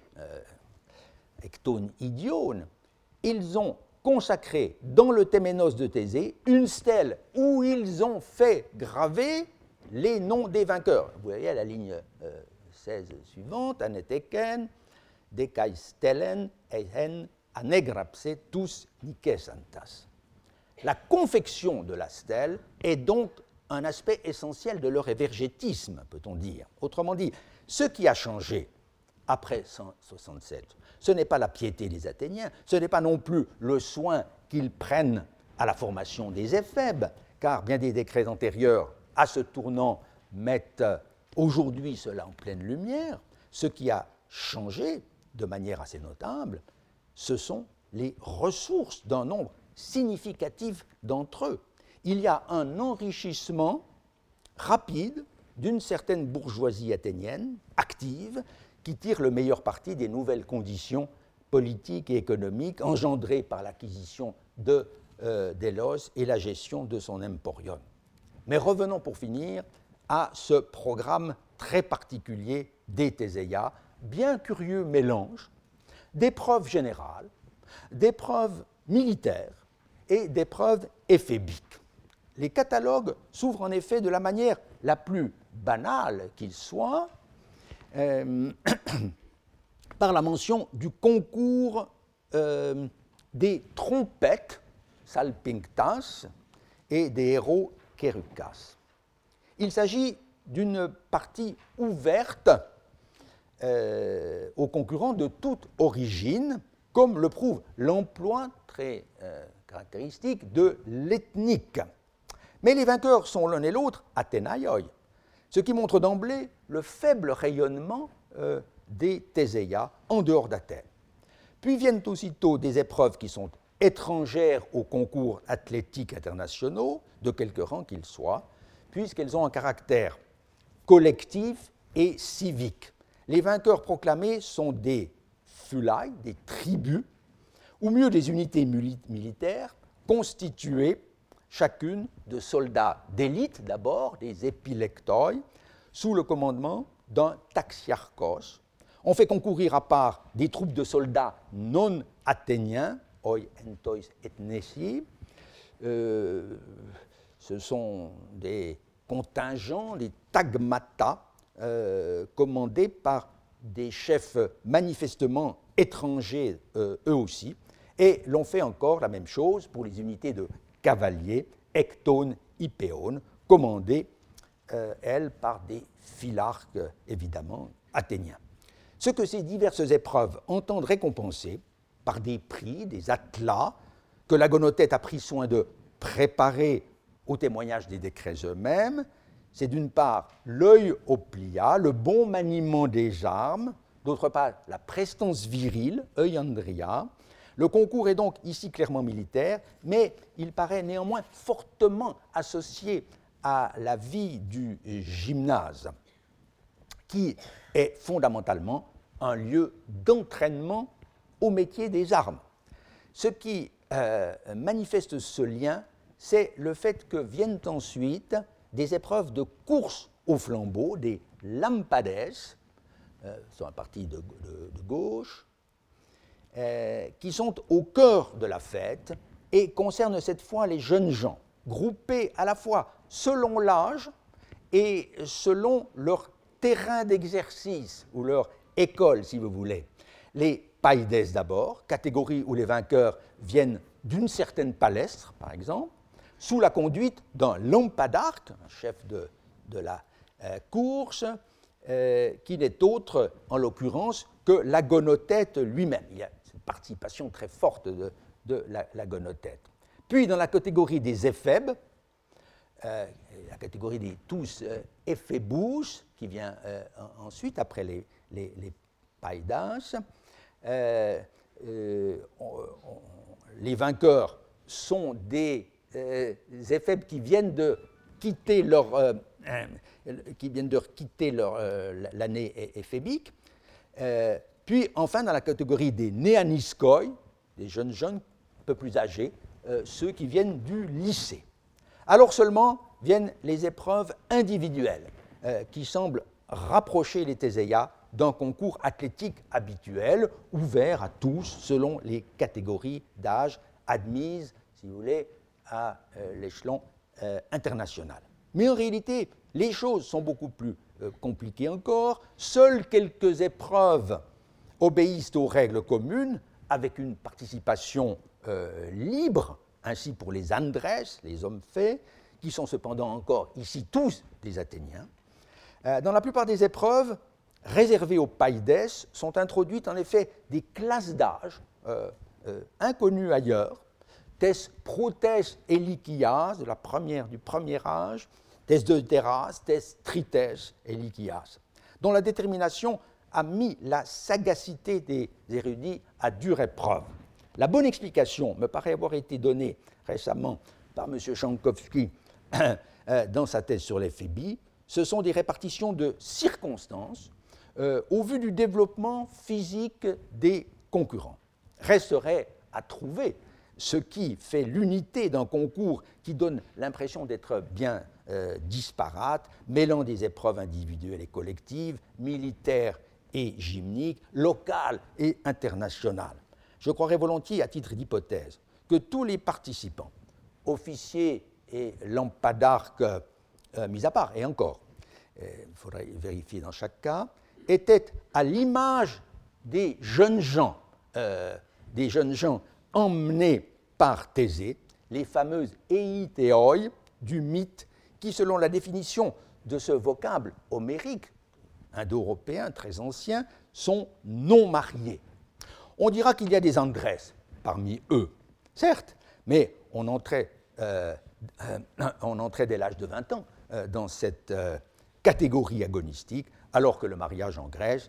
ecton idion, ils ont consacré dans le Théménos de Thésée une stèle où ils ont fait graver les noms des vainqueurs. Vous voyez à la ligne 16 suivante, aneteken, dekai stellen, ehen, anegrapse, tous nikesantas. La confection de la stèle est donc un aspect essentiel de leur évergétisme, peut-on dire. Autrement dit, ce qui a changé après 167, ce n'est pas la piété des Athéniens, ce n'est pas non plus le soin qu'ils prennent à la formation des éphèbes, car bien des décrets antérieurs à ce tournant mettent aujourd'hui cela en pleine lumière. Ce qui a changé de manière assez notable, ce sont les ressources d'un nombre significatif d'entre eux. Il y a un enrichissement rapide d'une certaine bourgeoisie athénienne, active, qui tire le meilleur parti des nouvelles conditions politiques et économiques engendrées par l'acquisition de Délos et la gestion de son emporion. Mais revenons pour finir à ce programme très particulier des Théseias, bien curieux mélange d'épreuves générales, d'épreuves militaires et d'épreuves éphébiques. Les catalogues s'ouvrent en effet de la manière la plus banale qu'il soit, par la mention du concours des trompettes, salpinctas, et des héros kérukas. Il s'agit d'une partie ouverte aux concurrents de toute origine, comme le prouve l'emploi très caractéristique de l'ethnique. Mais les vainqueurs sont l'un et l'autre Athénaioi, ce qui montre d'emblée le faible rayonnement des Théseias en dehors d'Athènes. Puis viennent aussitôt des épreuves qui sont étrangères aux concours athlétiques internationaux, de quelque rang qu'ils soient, puisqu'elles ont un caractère collectif et civique. Les vainqueurs proclamés sont des fulai, des tribus, ou mieux des unités militaires constituées chacune de soldats d'élite d'abord, des épilectoi, sous le commandement d'un taxiarchos. On fait concourir à part des troupes de soldats non athéniens, oi entois ethnesi. Ce sont des contingents, des tagmata, commandés par des chefs manifestement étrangers eux aussi, et l'on fait encore la même chose pour les unités de cavaliers, ectone, hypéone, commandées, elles, par des philarques, évidemment, athéniens. Ce que ces diverses épreuves entendent récompenser par des prix, des atlas, que la gonotète a pris soin de préparer au témoignage des décrets eux-mêmes, c'est d'une part l'œil au plia, le bon maniement des armes, d'autre part la prestance virile, euandria. Le concours est donc ici clairement militaire, mais il paraît néanmoins fortement associé à la vie du gymnase, qui est fondamentalement un lieu d'entraînement au métier des armes. Ce qui manifeste ce lien, c'est le fait que viennent ensuite des épreuves de course au flambeau, des lampades, sont à partie de gauche, qui sont au cœur de la fête et concernent cette fois les jeunes gens, groupés à la fois selon l'âge et selon leur terrain d'exercice ou leur école, si vous voulez. Les paides d'abord, catégorie où les vainqueurs viennent d'une certaine palestre, par exemple, sous la conduite d'un lampadarque, un chef de la course, qui n'est autre, en l'occurrence, que l'agonothète lui-même. Il y a une participation très forte de l'agonothète. Puis, dans la catégorie des éphèbes, la catégorie des tous éphébous, qui vient ensuite, après les païdas, les vainqueurs sont des éphèbes qui viennent de quitter l'année éphébique. Puis enfin dans la catégorie des néaniskoi, des jeunes un peu plus âgés, ceux qui viennent du lycée. Alors seulement viennent les épreuves individuelles qui semblent rapprocher les théseias d'un concours athlétique habituel, ouvert à tous selon les catégories d'âge admises, si vous voulez, à l'échelon international. Mais en réalité, les choses sont beaucoup plus compliquées encore. Seules quelques épreuves obéissent aux règles communes, avec une participation libre, ainsi pour les andrès, les hommes faits, qui sont cependant encore ici tous des Athéniens. Dans la plupart des épreuves réservées aux paides sont introduites en effet des classes d'âge inconnues ailleurs, tes protes elikias, du premier âge, tes deuteras, tes trites elikias, dont la détermination a mis la sagacité des érudits à dure épreuve. La bonne explication me paraît avoir été donnée récemment par M. Chankowski dans sa thèse sur les phébis. Ce sont des répartitions de circonstances au vu du développement physique des concurrents. Resterait à trouver ce qui fait l'unité d'un concours qui donne l'impression d'être bien disparate, mêlant des épreuves individuelles et collectives, militaires et gymniques, locales et internationales. Je croirais volontiers, à titre d'hypothèse, que tous les participants, officiers et lampadarques mis à part, et encore, il faudrait vérifier dans chaque cas, étaient à l'image des jeunes gens emmenés par Thésée, les fameuses eiteoi du mythe, qui, selon la définition de ce vocable homérique, indo-européen très ancien, sont non mariés. On dira qu'il y a des andrès parmi eux, certes, mais on entrait dès l'âge de 20 ans dans cette catégorie agonistique, alors que le mariage en Grèce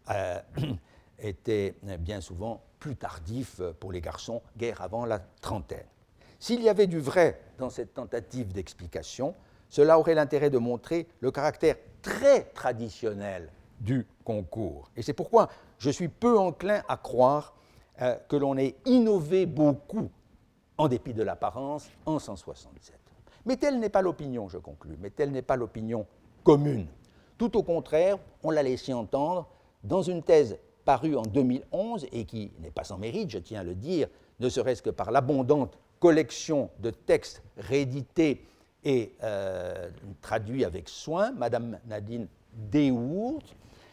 était bien souvent plus tardif pour les garçons, guère avant la trentaine. S'il y avait du vrai dans cette tentative d'explication, cela aurait l'intérêt de montrer le caractère très traditionnel du concours. Et c'est pourquoi je suis peu enclin à croire que l'on ait innové beaucoup en dépit de l'apparence, en 167. Mais telle n'est pas l'opinion, je conclus, mais telle n'est pas l'opinion commune. Tout au contraire, on l'a laissé entendre dans une thèse parue en 2011 et qui n'est pas sans mérite, je tiens à le dire, ne serait-ce que par l'abondante collection de textes réédités et traduits avec soin, Madame Nadine Dehourt,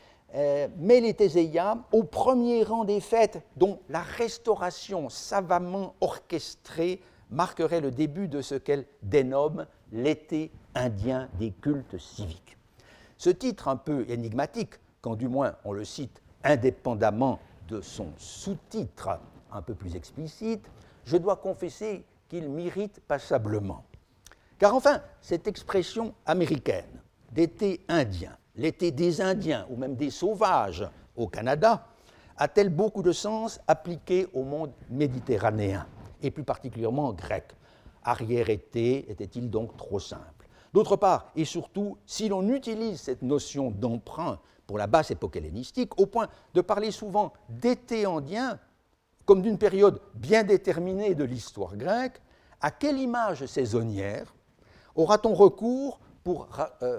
met les Théseias au premier rang des fêtes dont la restauration savamment orchestrée marquerait le début de ce qu'elle dénomme l'été indien des cultes civiques. Ce titre un peu énigmatique, quand du moins on le cite indépendamment de son sous-titre un peu plus explicite, je dois confesser qu'il m'irrite passablement. Car enfin, cette expression américaine d'été indien, l'été des Indiens ou même des sauvages au Canada, a-t-elle beaucoup de sens appliqué au monde méditerranéen, et plus particulièrement grec? Arrière-été était-il donc trop simple? D'autre part, et surtout, si l'on utilise cette notion d'emprunt pour la basse époque hellénistique, au point de parler souvent d'été indien comme d'une période bien déterminée de l'histoire grecque, à quelle image saisonnière aura-t-on recours pour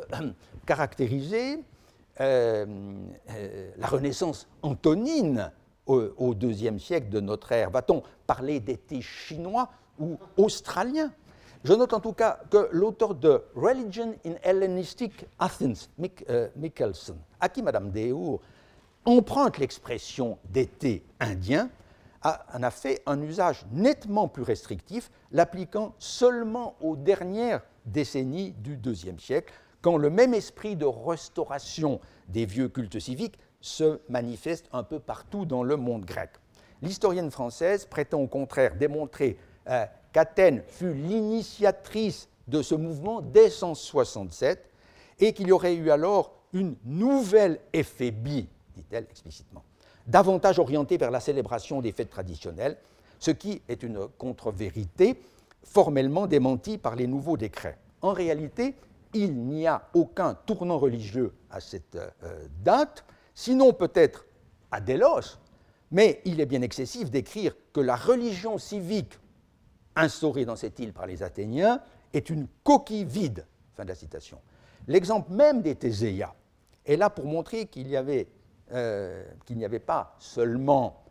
caractériser la Renaissance antonine au IIe siècle de notre ère? Va-t-on parler d'été chinois ou australien? Je note en tout cas que l'auteur de Religion in Hellenistic Athens, Michelson, à qui Mme Dehourt emprunte l'expression d'été indien, en a fait un usage nettement plus restrictif, l'appliquant seulement aux dernières décennies du IIe siècle, quand le même esprit de restauration des vieux cultes civiques se manifeste un peu partout dans le monde grec. L'historienne française prétend au contraire démontrer qu'Athènes fut l'initiatrice de ce mouvement dès 167 et qu'il y aurait eu alors une nouvelle éphébie, dit-elle explicitement, davantage orientée vers la célébration des fêtes traditionnelles, ce qui est une contre-vérité formellement démentie par les nouveaux décrets. En réalité, il n'y a aucun tournant religieux à cette date, sinon peut-être à Délos, mais il est bien excessif d'écrire que la religion civique instaurée dans cette île par les Athéniens est une coquille vide. Fin de la citation. L'exemple même des Théseias est là pour montrer qu'il n'y avait pas seulement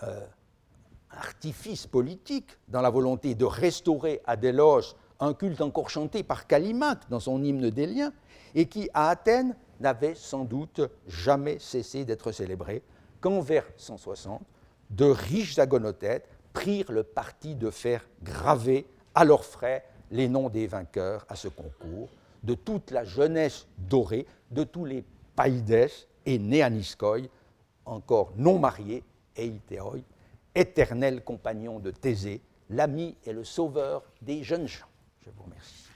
artifice politique dans la volonté de restaurer à Délos un culte encore chanté par Callimaque dans son hymne délien, et qui, à Athènes, n'avait sans doute jamais cessé d'être célébré, quand vers 160, de riches agonothètes prirent le parti de faire graver à leurs frais les noms des vainqueurs à ce concours, de toute la jeunesse dorée, de tous les païdès et néaniskoi, encore non mariés, eitheoi, éternels compagnons de Thésée, l'ami et le sauveur des jeunes gens. Je vous remercie.